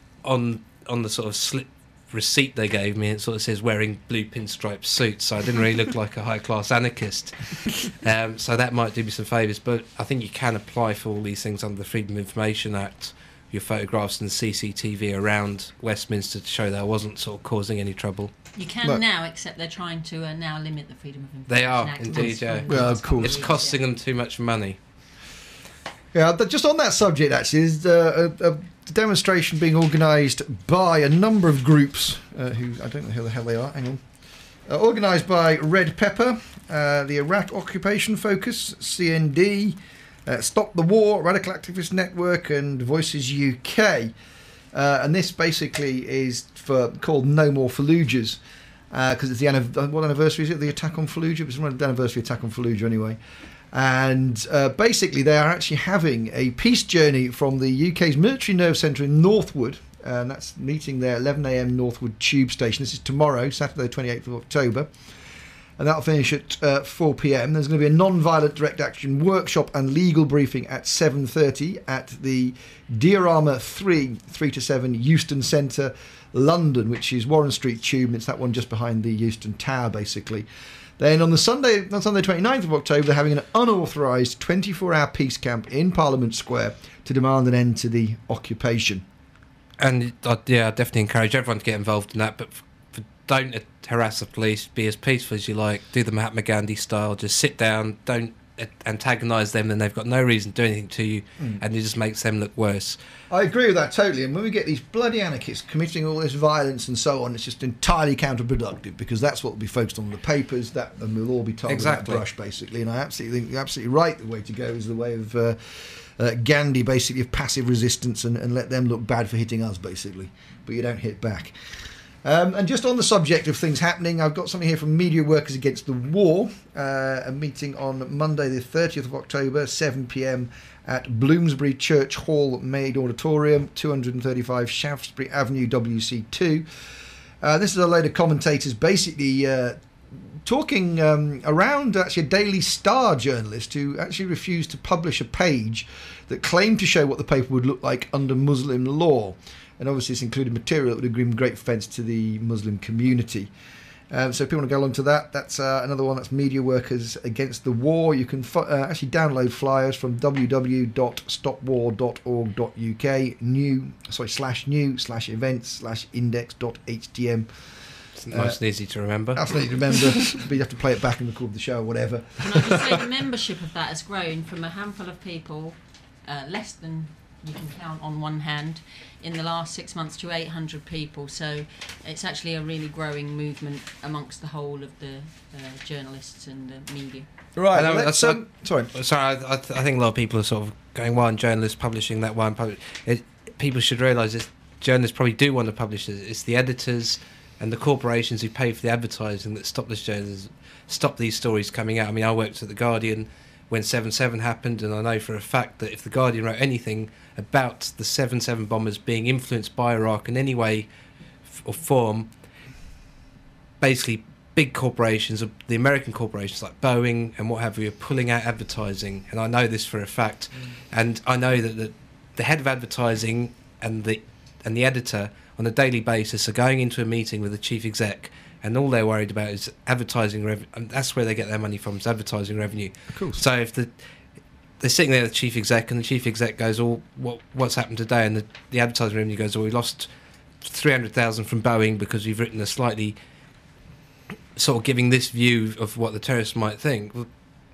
on on the sort of slip receipt they gave me. It sort of says wearing blue pinstripe suits, so I didn't really look like a high class anarchist. Um, so that might do me some favours. But I think you can apply for all these things under the Freedom of Information Act. Your photographs and C C T V around Westminster to show that I wasn't sort of causing any trouble. You can Look. now, except they're trying to uh, now limit the Freedom of Information They are Act. indeed, yeah. Well, of course. It's costing them too much money. Yeah, th- just on that subject, actually, there's uh, a, a demonstration being organised by a number of groups uh, who, I don't know who the hell they are, hang on. Uh, organised by Red Pepper, uh, the Iraq Occupation Focus, C N D, uh, Stop the War, Radical Activist Network, and Voices U K. Uh, and this basically is for called No More Fallujahs, because it's the anniv- what anniversary is it? The attack on Fallujah? It's the anniversary attack on Fallujah anyway. And uh, basically they are actually having a peace journey from the U K's Military Nerve Centre in Northwood, and that's meeting there eleven a m Northwood Tube Station. This is tomorrow, Saturday twenty-eighth of October, and that'll finish at uh, four p m. There's going to be a non-violent direct action workshop and legal briefing at seven thirty at the Diorama three, three to seven Euston Centre, London, which is Warren Street Tube, and it's that one just behind the Euston Tower, basically. Then on the Sunday, on Sunday twenty-ninth of October, they're having an unauthorised twenty-four hour peace camp in Parliament Square to demand an end to the occupation. And uh, yeah, I definitely encourage everyone to get involved in that, but f- f- don't uh, harass the police. Be as peaceful as you like. Do the Mahatma Gandhi style. Just sit down. Don't uh, antagonise them. Then they've got no reason to do anything to you, Mm. and it just makes them look worse. I agree with that totally. And when we get these bloody anarchists committing all this violence and so on, it's just entirely counterproductive, because that's what will be focused on in the papers. That and we'll all be told Exactly. that brush, basically. And I absolutely think you're absolutely right. The way to go is the way of uh, uh, Gandhi, basically, of passive resistance, and, and let them look bad for hitting us, basically. But you don't hit back. Um, and just on the subject of things happening, I've got something here from Media Workers Against the War, uh, a meeting on Monday the thirtieth of October, seven p m at Bloomsbury Church Hall Maid Auditorium, two thirty-five Shaftesbury Avenue, W C two. Uh, this is a load of commentators basically uh, talking um, around actually a Daily Star journalist who actually refused to publish a page that claimed to show what the paper would look like under Muslim law. And obviously this included material that would have given great offence to the Muslim community. Um, so if people want to go along to that, that's uh, another one. That's Media Workers Against the War. You can fo- uh, actually download flyers from w w w dot stop war dot org dot u k, new, sorry, slash new, slash events, slash index dot h t m. It's nice uh, and easy to remember. That's easy to remember, but you have to play it back and record the show or whatever. And I can say the membership of that has grown from a handful of people, uh, less than you can count on one hand, in the last six months to eight hundred people. So it's actually a really growing movement amongst the whole of the uh, journalists and the media. Right. I know, let's, I, um, sorry. Sorry, I, I, th- I think a lot of people are sort of going, one journalist publishing that one. Pub- it, people should realise that journalists probably do want to publish it. It's the editors and the corporations who pay for the advertising that stop this journalism, stop these stories coming out. I mean, I worked at The Guardian when seven seven happened, and I know for a fact that if The Guardian wrote anything about the seven seven bombers being influenced by Iraq in any way f- or form, basically big corporations, the American corporations like Boeing and what have you, are pulling out advertising, and I know this for a fact. Mm. And I know that the, the head of advertising and the and the editor on a daily basis are going into a meeting with the chief exec, and all they're worried about is advertising revenue, and that's where they get their money from, is advertising revenue. Of course. So if the they're sitting there with the chief exec, and the chief exec goes, "Oh, what what's happened today?" and the, the advertising revenue goes, "Oh, we lost three hundred thousand from Boeing because we've written a slightly sort of giving this view of what the terrorists might think." Well,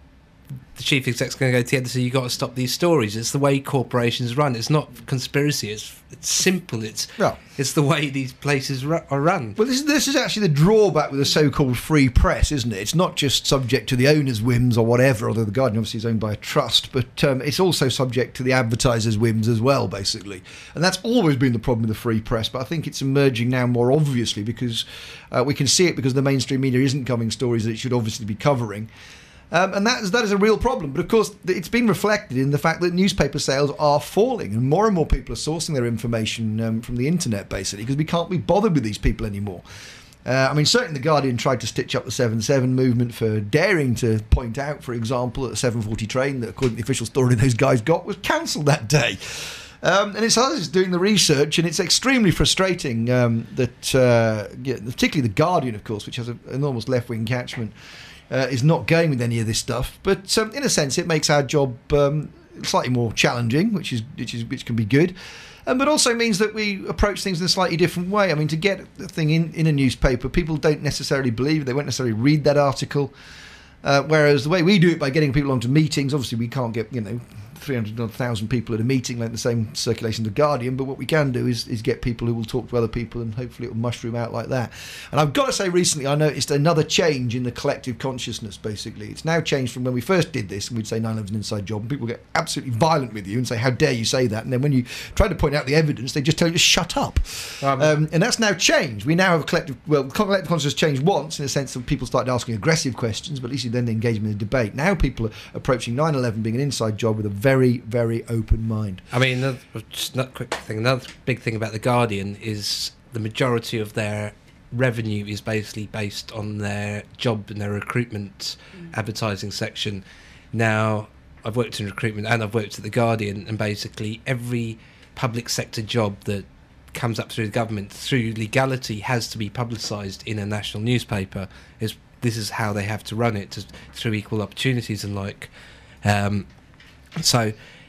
the chief exec's going to go to the editor, "You've got to stop these stories. It's the way corporations run. It's not conspiracy. It's it's simple. It's yeah. it's the way these places ru- are run." Well, this is, this is actually the drawback with the so-called free press, isn't it? It's not just subject to the owner's whims or whatever, although The Guardian obviously is owned by a trust, but um, it's also subject to the advertiser's whims as well, basically. And that's always been the problem with the free press, but I think it's emerging now more obviously because uh, we can see it because the mainstream media isn't covering stories that it should obviously be covering. Um, and that is, that is a real problem. But of course, it's been reflected in the fact that newspaper sales are falling, and more and more people are sourcing their information um, from the internet, basically, because we can't be bothered with these people anymore. Uh, I mean, certainly The Guardian tried to stitch up the seven seven movement for daring to point out, for example, that the seven forty train that, according to the official story those guys got, was cancelled that day. Um, and it's us doing the research, and it's extremely frustrating um, that, uh, yeah, particularly The Guardian, of course, which has an enormous left-wing catchment, Uh, is not going with any of this stuff, but um, in a sense, it makes our job um, slightly more challenging, which is which is which can be good, um, but also means that we approach things in a slightly different way. I mean, to get the thing in, in a newspaper, people don't necessarily believe, they won't necessarily read that article, uh, whereas the way we do it by getting people onto meetings, obviously we can't get, you know, three hundred thousand people at a meeting like the same circulation of The Guardian, but what we can do is, is get people who will talk to other people, and hopefully it will mushroom out like that. And I've got to say, recently I noticed another change in the collective consciousness, basically. It's now changed from when we first did this, and we'd say nine eleven's an inside job, and people get absolutely violent with you and say, "How dare you say that?" And then when you try to point out the evidence, they just tell you to shut up. Um, um, and that's now changed. We now have a collective, well, collective consciousness changed once, in the sense that people started asking aggressive questions, but at least you then engage them in a debate. Now people are approaching nine eleven being an inside job with a very, very open mind. I mean, another, just another quick thing. Another big thing about The Guardian is the majority of their revenue is basically based on their job and their recruitment mm. advertising section. Now, I've worked in recruitment and I've worked at The Guardian, and basically every public sector job that comes up through the government, through legality, has to be publicised in a national newspaper. Is this is how they have to run it, to, through equal opportunities and like. Um, so.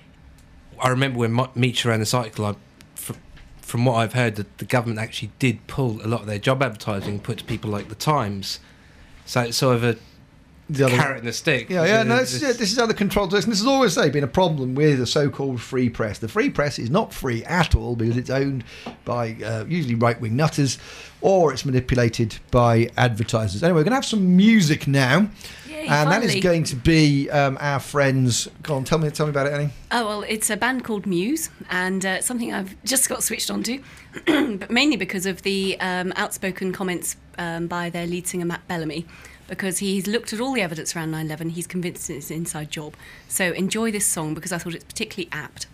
I remember when Meech ran this article, I, from, from what I've heard, that the government actually did pull a lot of their job advertising and put to people like The Times. So it's sort of a the other, carrot and a stick. Yeah, yeah, no, this, yeah, this is how the control does. And this has always say, been a problem with the so-called free press. The free press is not free at all because it's owned by uh, usually right-wing nutters, or it's manipulated by advertisers. Anyway, we're going to have some music now. Yay, and finally. That is going to be um, our friends. Go on, tell me, tell me about it, Annie. Oh, well, it's a band called Muse, and uh, something I've just got switched onto, but mainly because of the um, outspoken comments um, by their lead singer, Matt Bellamy, because he's looked at all the evidence around nine eleven, he's convinced it's an inside job. So enjoy this song, because I thought it's particularly apt.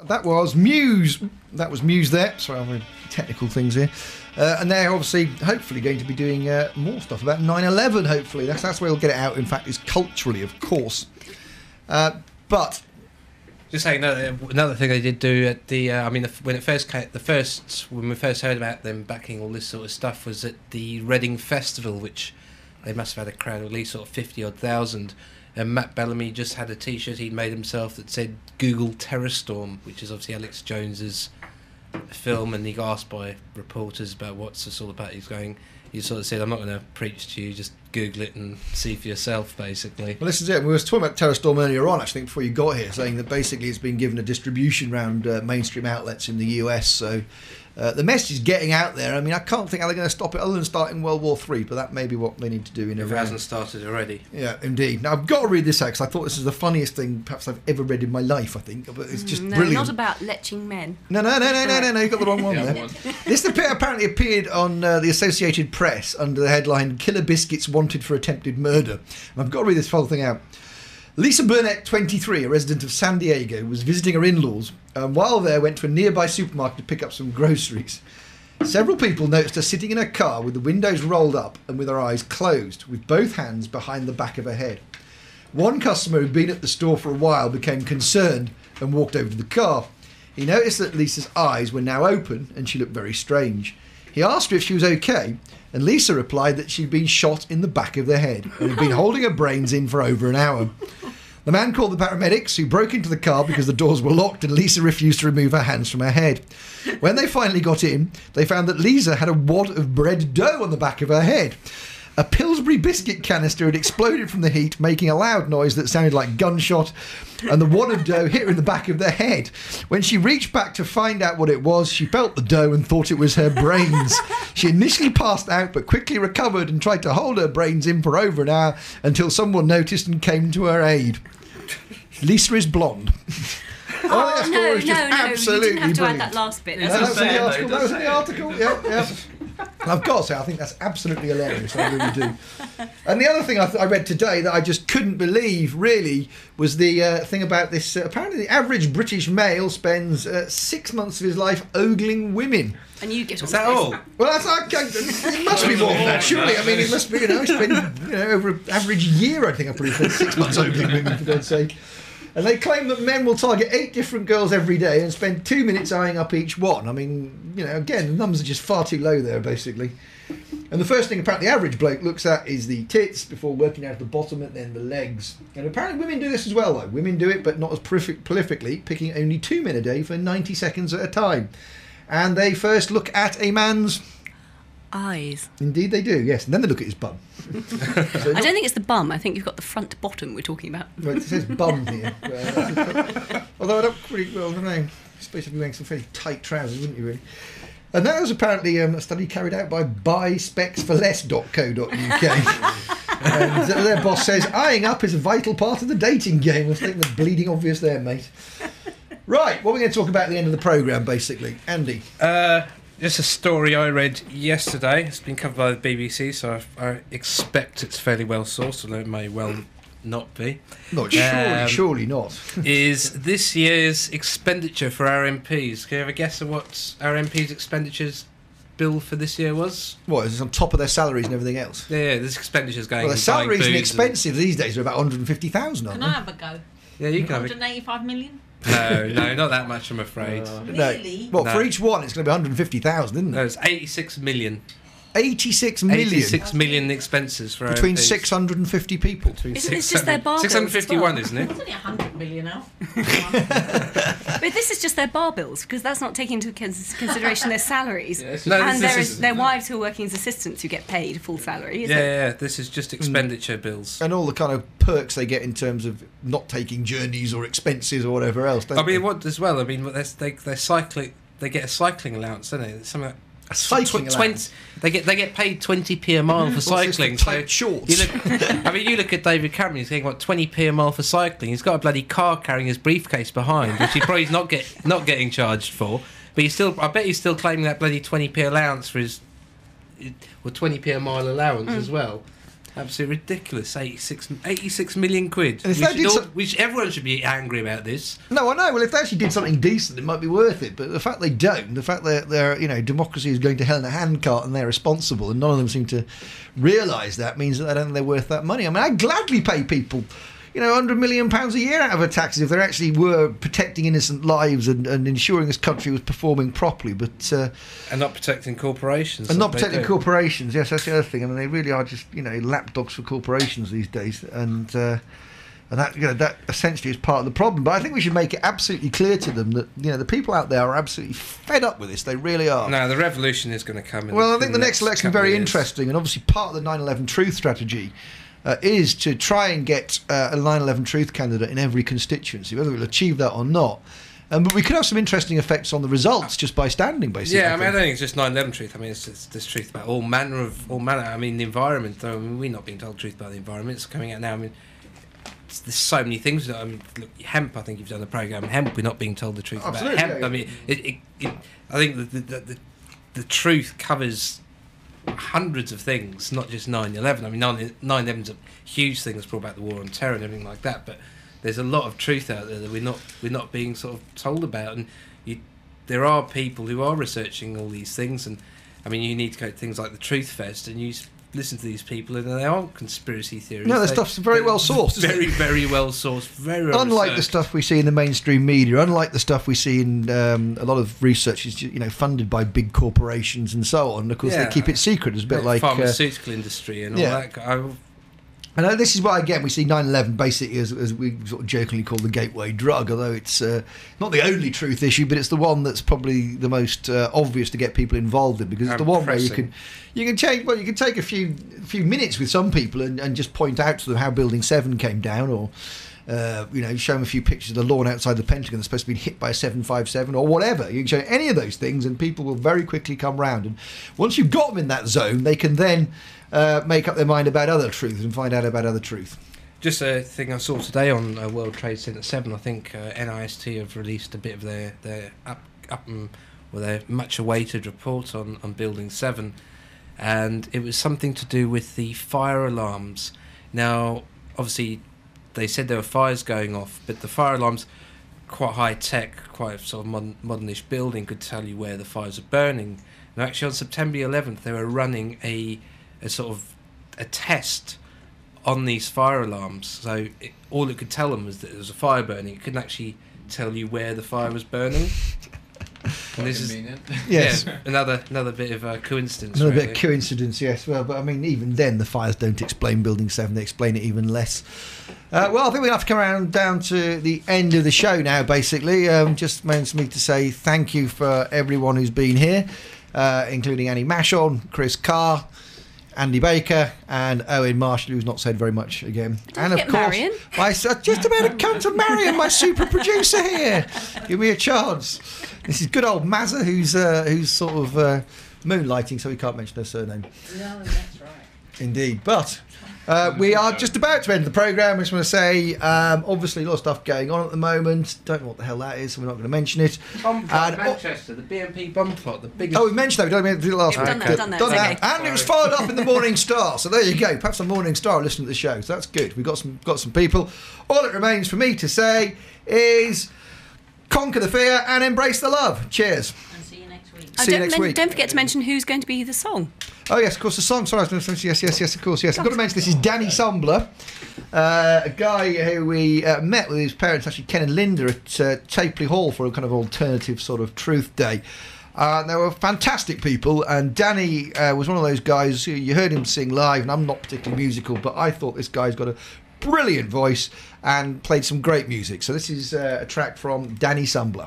That was Muse. That was Muse there. Sorry, I'm doing technical things here. Uh, and they're obviously, hopefully, going to be doing uh, more stuff about nine eleven, hopefully. That's, that's where they'll get it out, in fact, is culturally, of course. Uh, but... Just saying, another, another thing they did do at the, uh, I mean, the, when it first came, the first, when we first heard about them backing all this sort of stuff was at the Reading Festival, which they must have had a crowd of at least sort of fifty odd thousand. And Matt Bellamy just had a T-shirt he'd made himself that said Google Terrorstorm, which is obviously Alex Jones's film, and he got asked by reporters about what's this all about. He's going, he sort of said, I'm not going to preach to you, just Google it and see for yourself, basically. Well, this is it. We were talking about Terrorstorm earlier on, actually, before you got here, saying that basically it's been given a distribution around uh, mainstream outlets in the U S, so uh, the message is getting out there. I mean, I can't think how they're going to stop it other than starting World War Three, but that may be what they need to do in If it Iran. hasn't started already. Yeah, indeed. Now, I've got to read this out because I thought this is the funniest thing perhaps I've ever read in my life, I think, but it's just no, brilliant. not about leching men. No, no, no, no, no, no, no, you've got the wrong one Yeah, there. one. This apparently appeared on uh, the Associated Press under the headline Killer Biscuits Wanted for Attempted Murder. And I've got to read this whole thing out. Lisa Burnett, twenty-three, a resident of San Diego, was visiting her in-laws, and while there went to a nearby supermarket to pick up some groceries. Several people noticed her sitting in her car with the windows rolled up and with her eyes closed, with both hands behind the back of her head. One customer who'd been at the store for a while became concerned and walked over to the car. He noticed that Lisa's eyes were now open and she looked very strange. He asked her if she was okay, and Lisa replied that she'd been shot in the back of the head and had been holding her brains in for over an hour. The man called the paramedics, who broke into the car because the doors were locked and Lisa refused to remove her hands from her head. When they finally got in, they found that Lisa had a wad of bread dough on the back of her head. A Pillsbury biscuit canister had exploded from the heat, making a loud noise that sounded like gunshot, and the wad of dough hit her in the back of the head. When she reached back to find out what it was, she felt the dough and thought it was her brains. She initially passed out, but quickly recovered and tried to hold her brains in for over an hour until someone noticed and came to her aid. Lisa is blonde. Oh, that no, story is no, just no, you absolutely didn't have to brilliant. add that last bit. No, That's that was in the not article. That was in the article. Yeah, yeah. And I've got to say, I think that's absolutely hilarious. I really do. And the other thing I, th- I read today that I just couldn't believe, really, was the uh, thing about this. Uh, apparently, the average British male spends uh, six months of his life ogling women. And you get Is that all? Well, that's okay. It must be more than that, surely. I mean, it must be. You know, I spend you know over an average year. I think I probably spent six months ogling women, for God's sake. And they claim that men will target eight different girls every day and spend two minutes eyeing up each one. I mean, you know, again, the numbers are just far too low there, basically. And the first thing apparently the average bloke looks at is the tits before working out the bottom and then the legs. And apparently women do this as well, though. Women do it, but not as prolific, prolifically, picking only two men a day for ninety seconds at a time. And they first look at a man's eyes. Indeed they do, yes. And then they look at his bum. So I don't think it's the bum. I think you've got the front bottom we're talking about. Right, it says bum here. Uh, although I don't really, well, I don't know. You're supposed to be wearing some fairly tight trousers, wouldn't you, really? And that was apparently um, a study carried out by buy specs for less dot co dot U K. And their boss says, eyeing up is a vital part of the dating game. I think that's bleeding obvious there, mate. Right, what are we going to talk about at the end of the programme, basically? Andy? Uh, just a story I read yesterday. It's been covered by the B B C, so I, I expect it's fairly well sourced, although it may well not be. Not surely, surely not. Is this year's expenditure for our M Ps. Can you have a guess of what our M Ps' expenditures bill for this year was? What, is this on top of their salaries and everything else? Yeah, yeah, this expenditure's going. Well, their in buying salaries and booze expenses these days are about one hundred fifty thousand, aren't Can they? I have a go? Yeah, you can have one hundred eighty-five million? No, no, not that much, I'm afraid. No. Well, No. for each one, it's going to be one hundred fifty thousand, isn't it? No, it's eighty-six million. eighty-six million? eighty-six million expenses for our Between M Ps. six hundred fifty people. Between Isn't this just their bar bills six hundred fifty-one, as isn't It's it? only one hundred million now. But this is just their bar bills, because that's not taking into cons- consideration their salaries. Yeah, it's just- No, and this there is- is their wives who are working as assistants who get paid full salary. Is Yeah, it? yeah, yeah, this is just expenditure bills. And all the kind of perks they get in terms of not taking journeys or expenses or whatever else. Don't I mean, they? what as well? I mean, they're, they they're cycling. They get a cycling allowance, don't they? It's something like a cycling tw- allowance? They get they get paid twenty p a mile for What's this, cycling. for tight shorts? You look, I mean, you look at David Cameron. He's getting what twenty p a mile for cycling. He's got a bloody car carrying his briefcase behind, which he probably not get not getting charged for. But he's still. I bet he's still claiming that bloody twenty p allowance for his, or twenty p a mile allowance Mm. as well. Absolutely ridiculous. eighty-six, eighty-six million quid. And if We they should did all, some- we should, everyone should be angry about this. No, I know. Well, if they actually did something decent, it might be worth it. But the fact they don't, the fact that they're, you know, democracy is going to hell in a handcart and they're responsible, and none of them seem to realise that, means that they don't think they're worth that money. I mean, I'd gladly pay people, you know, one hundred million pounds a year out of their taxes if they actually were protecting innocent lives and, and ensuring this country was performing properly. But uh, And not protecting corporations. and not like they protecting do. corporations. Yes, that's the other thing. I mean, they really are just, you know, lapdogs for corporations these days, and uh, and that, you know, that essentially is part of the problem. But I think we should make it absolutely clear to them that, you know, the people out there are absolutely fed up with this. They really are. No, the revolution is going to come. In Well, I in think the next election is couple of very years. interesting, and obviously part of the nine eleven Truth strategy uh, is to try and get uh, a nine eleven Truth candidate in every constituency, whether we'll achieve that or not. Um, but we could have some interesting effects on the results just by standing, basically. Yeah, I mean, I don't think it's just nine eleven truth. I mean, it's just this truth about all manner of all manner. I mean, the environment. Though, I mean, we're not being told the truth about the environment. It's coming out now. I mean, it's, there's so many things. I mean, look, hemp. I think you've done the program. Hemp. We're not being told the truth Absolutely, about hemp. yeah, I mean, it, it, it, I think the the, the the truth covers hundreds of things, not just nine eleven. I mean, nine eleven's a huge thing that's brought about the war on terror and everything like that. But there's a lot of truth out there that we're not we're not being sort of told about, and you, there are people who are researching all these things. And I mean, you need to go to things like the Truth Fest, and you s- listen to these people, and they aren't conspiracy theories. No, the They- stuff's very they're well sourced, isn't very it? very well sourced, very well Unlike the researched. stuff we see in the mainstream media, unlike the stuff we see in um, a lot of research is, you know, funded by big corporations and so on. Of course, Yeah. they keep it secret. It's a bit The like uh, pharmaceutical industry and all yeah. that. I, And uh, this is why, again, we see nine eleven basically as, as we sort of jokingly call the gateway drug, although it's uh, not the only truth issue, but it's the one that's probably the most uh, obvious to get people involved in, because it's And the one where you pressing. can you can take well you can take a few few minutes with some people and, and just point out to them how Building Seven came down, or uh, you know, show them a few pictures of the lawn outside the Pentagon that's supposed to be hit by a seven five seven or whatever. You can show any of those things, and people will very quickly come round. And once you've got them in that zone, they can then Uh, make up their mind about other truth and find out about other truth. Just a thing I saw today on uh, World Trade Center seven. I think uh, N I S T have released a bit of their their up up and well, their much awaited report on on Building Seven, and it was something to do with the fire alarms. Now, obviously, they said there were fires going off, but the fire alarms, quite high tech, quite a sort of modern, modernish building, could tell you where the fires are burning. Now, actually, on September eleventh, they were running a a sort of a test on these fire alarms. So it, all it could tell them was that there was a fire burning. It couldn't actually tell you where the fire was burning. And this is convenient. Yes. yeah, another another bit of a coincidence. Another really. bit of coincidence, yes. Well, but I mean, even then, the fires don't explain Building Seven; they explain it even less. Uh, well, I think we have to come around down to the end of the show now. Basically, um, just remains me to say thank you for everyone who's been here, uh, including Annie Mashon, Chris Carr, Andy Baker, and Owen Marshall, who's not said very much again. Don't and of forget course, Marion. I s- I just about to come to Marion, my super producer here. Give me a chance. This is good old Mazza, who's uh, who's sort of uh, moonlighting, so we can't mention her surname. No, that's right. Indeed, but uh, we are just about to end the programme. I just want to say, um, obviously, a lot of stuff going on at the moment. Don't know what the hell that is, so we're not going to mention it. Bomb plot, And- Manchester, the B M P bomb plot, the biggest. Oh, we mentioned that. We don't mean to do it last Yeah, week. we've done that, done that, Done it's that. okay. And it was followed up in the Morning Star. So there you go. Perhaps the Morning Star listening to the show. So that's good. We've got some got some people. All it remains for me to say is conquer the fear and embrace the love. Cheers. And see you next week. Oh, See you don't, next men- week. don't forget to mention who's going to be the song. Oh yes, of course the song. Sorry, I was going to say yes, yes, yes. Of course, yes. I've got to mention this is Danny Sumbler, uh, a guy who we uh, met with his parents, actually Ken and Linda, at uh, Tapley Hall for a kind of alternative sort of truth day. Uh, they were fantastic people, and Danny uh, was one of those guys who you heard him sing live, and I'm not particularly musical, but I thought this guy's got a brilliant voice and played some great music. So this is uh, a track from Danny Sumbler.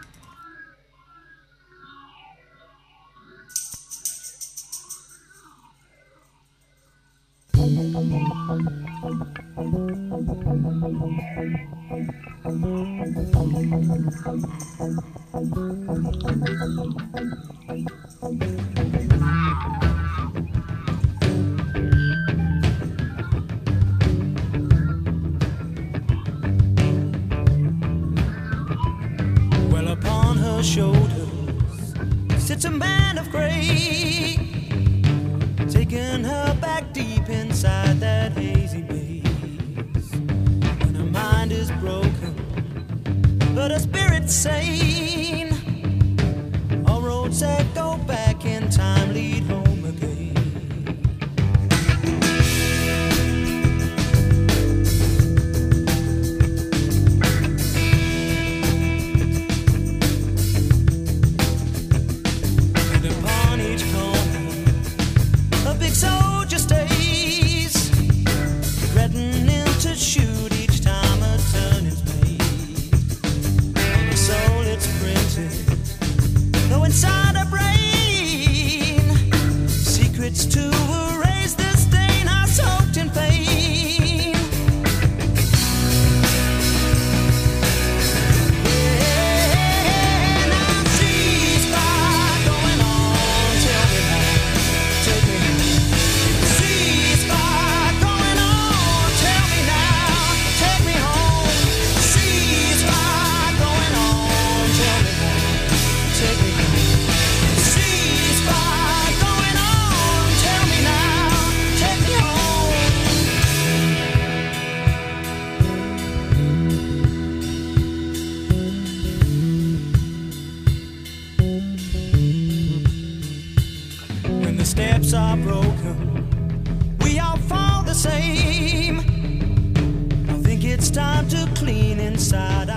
Well, upon her shoulders sits a man of gray, taking her back deep inside that hazy maze. When her mind is broken, but her spirit's sane, all roads that go back in time lead home again. And upon each corner, a big soldier stays, threatening to shoot each time a turn is made. On the soul it's printed, though inside her brain, secrets to erase the stain I soaked in pain. Yeah, now ceasefire going on, tell me now, take me home. Ceasefire going on, tell me now, take me home. Ceasefire going on, tell me now, take me home. Ceasefire going on, tell me now, take me home. When the steps are broken, we all fall the same. I think it's time to clean inside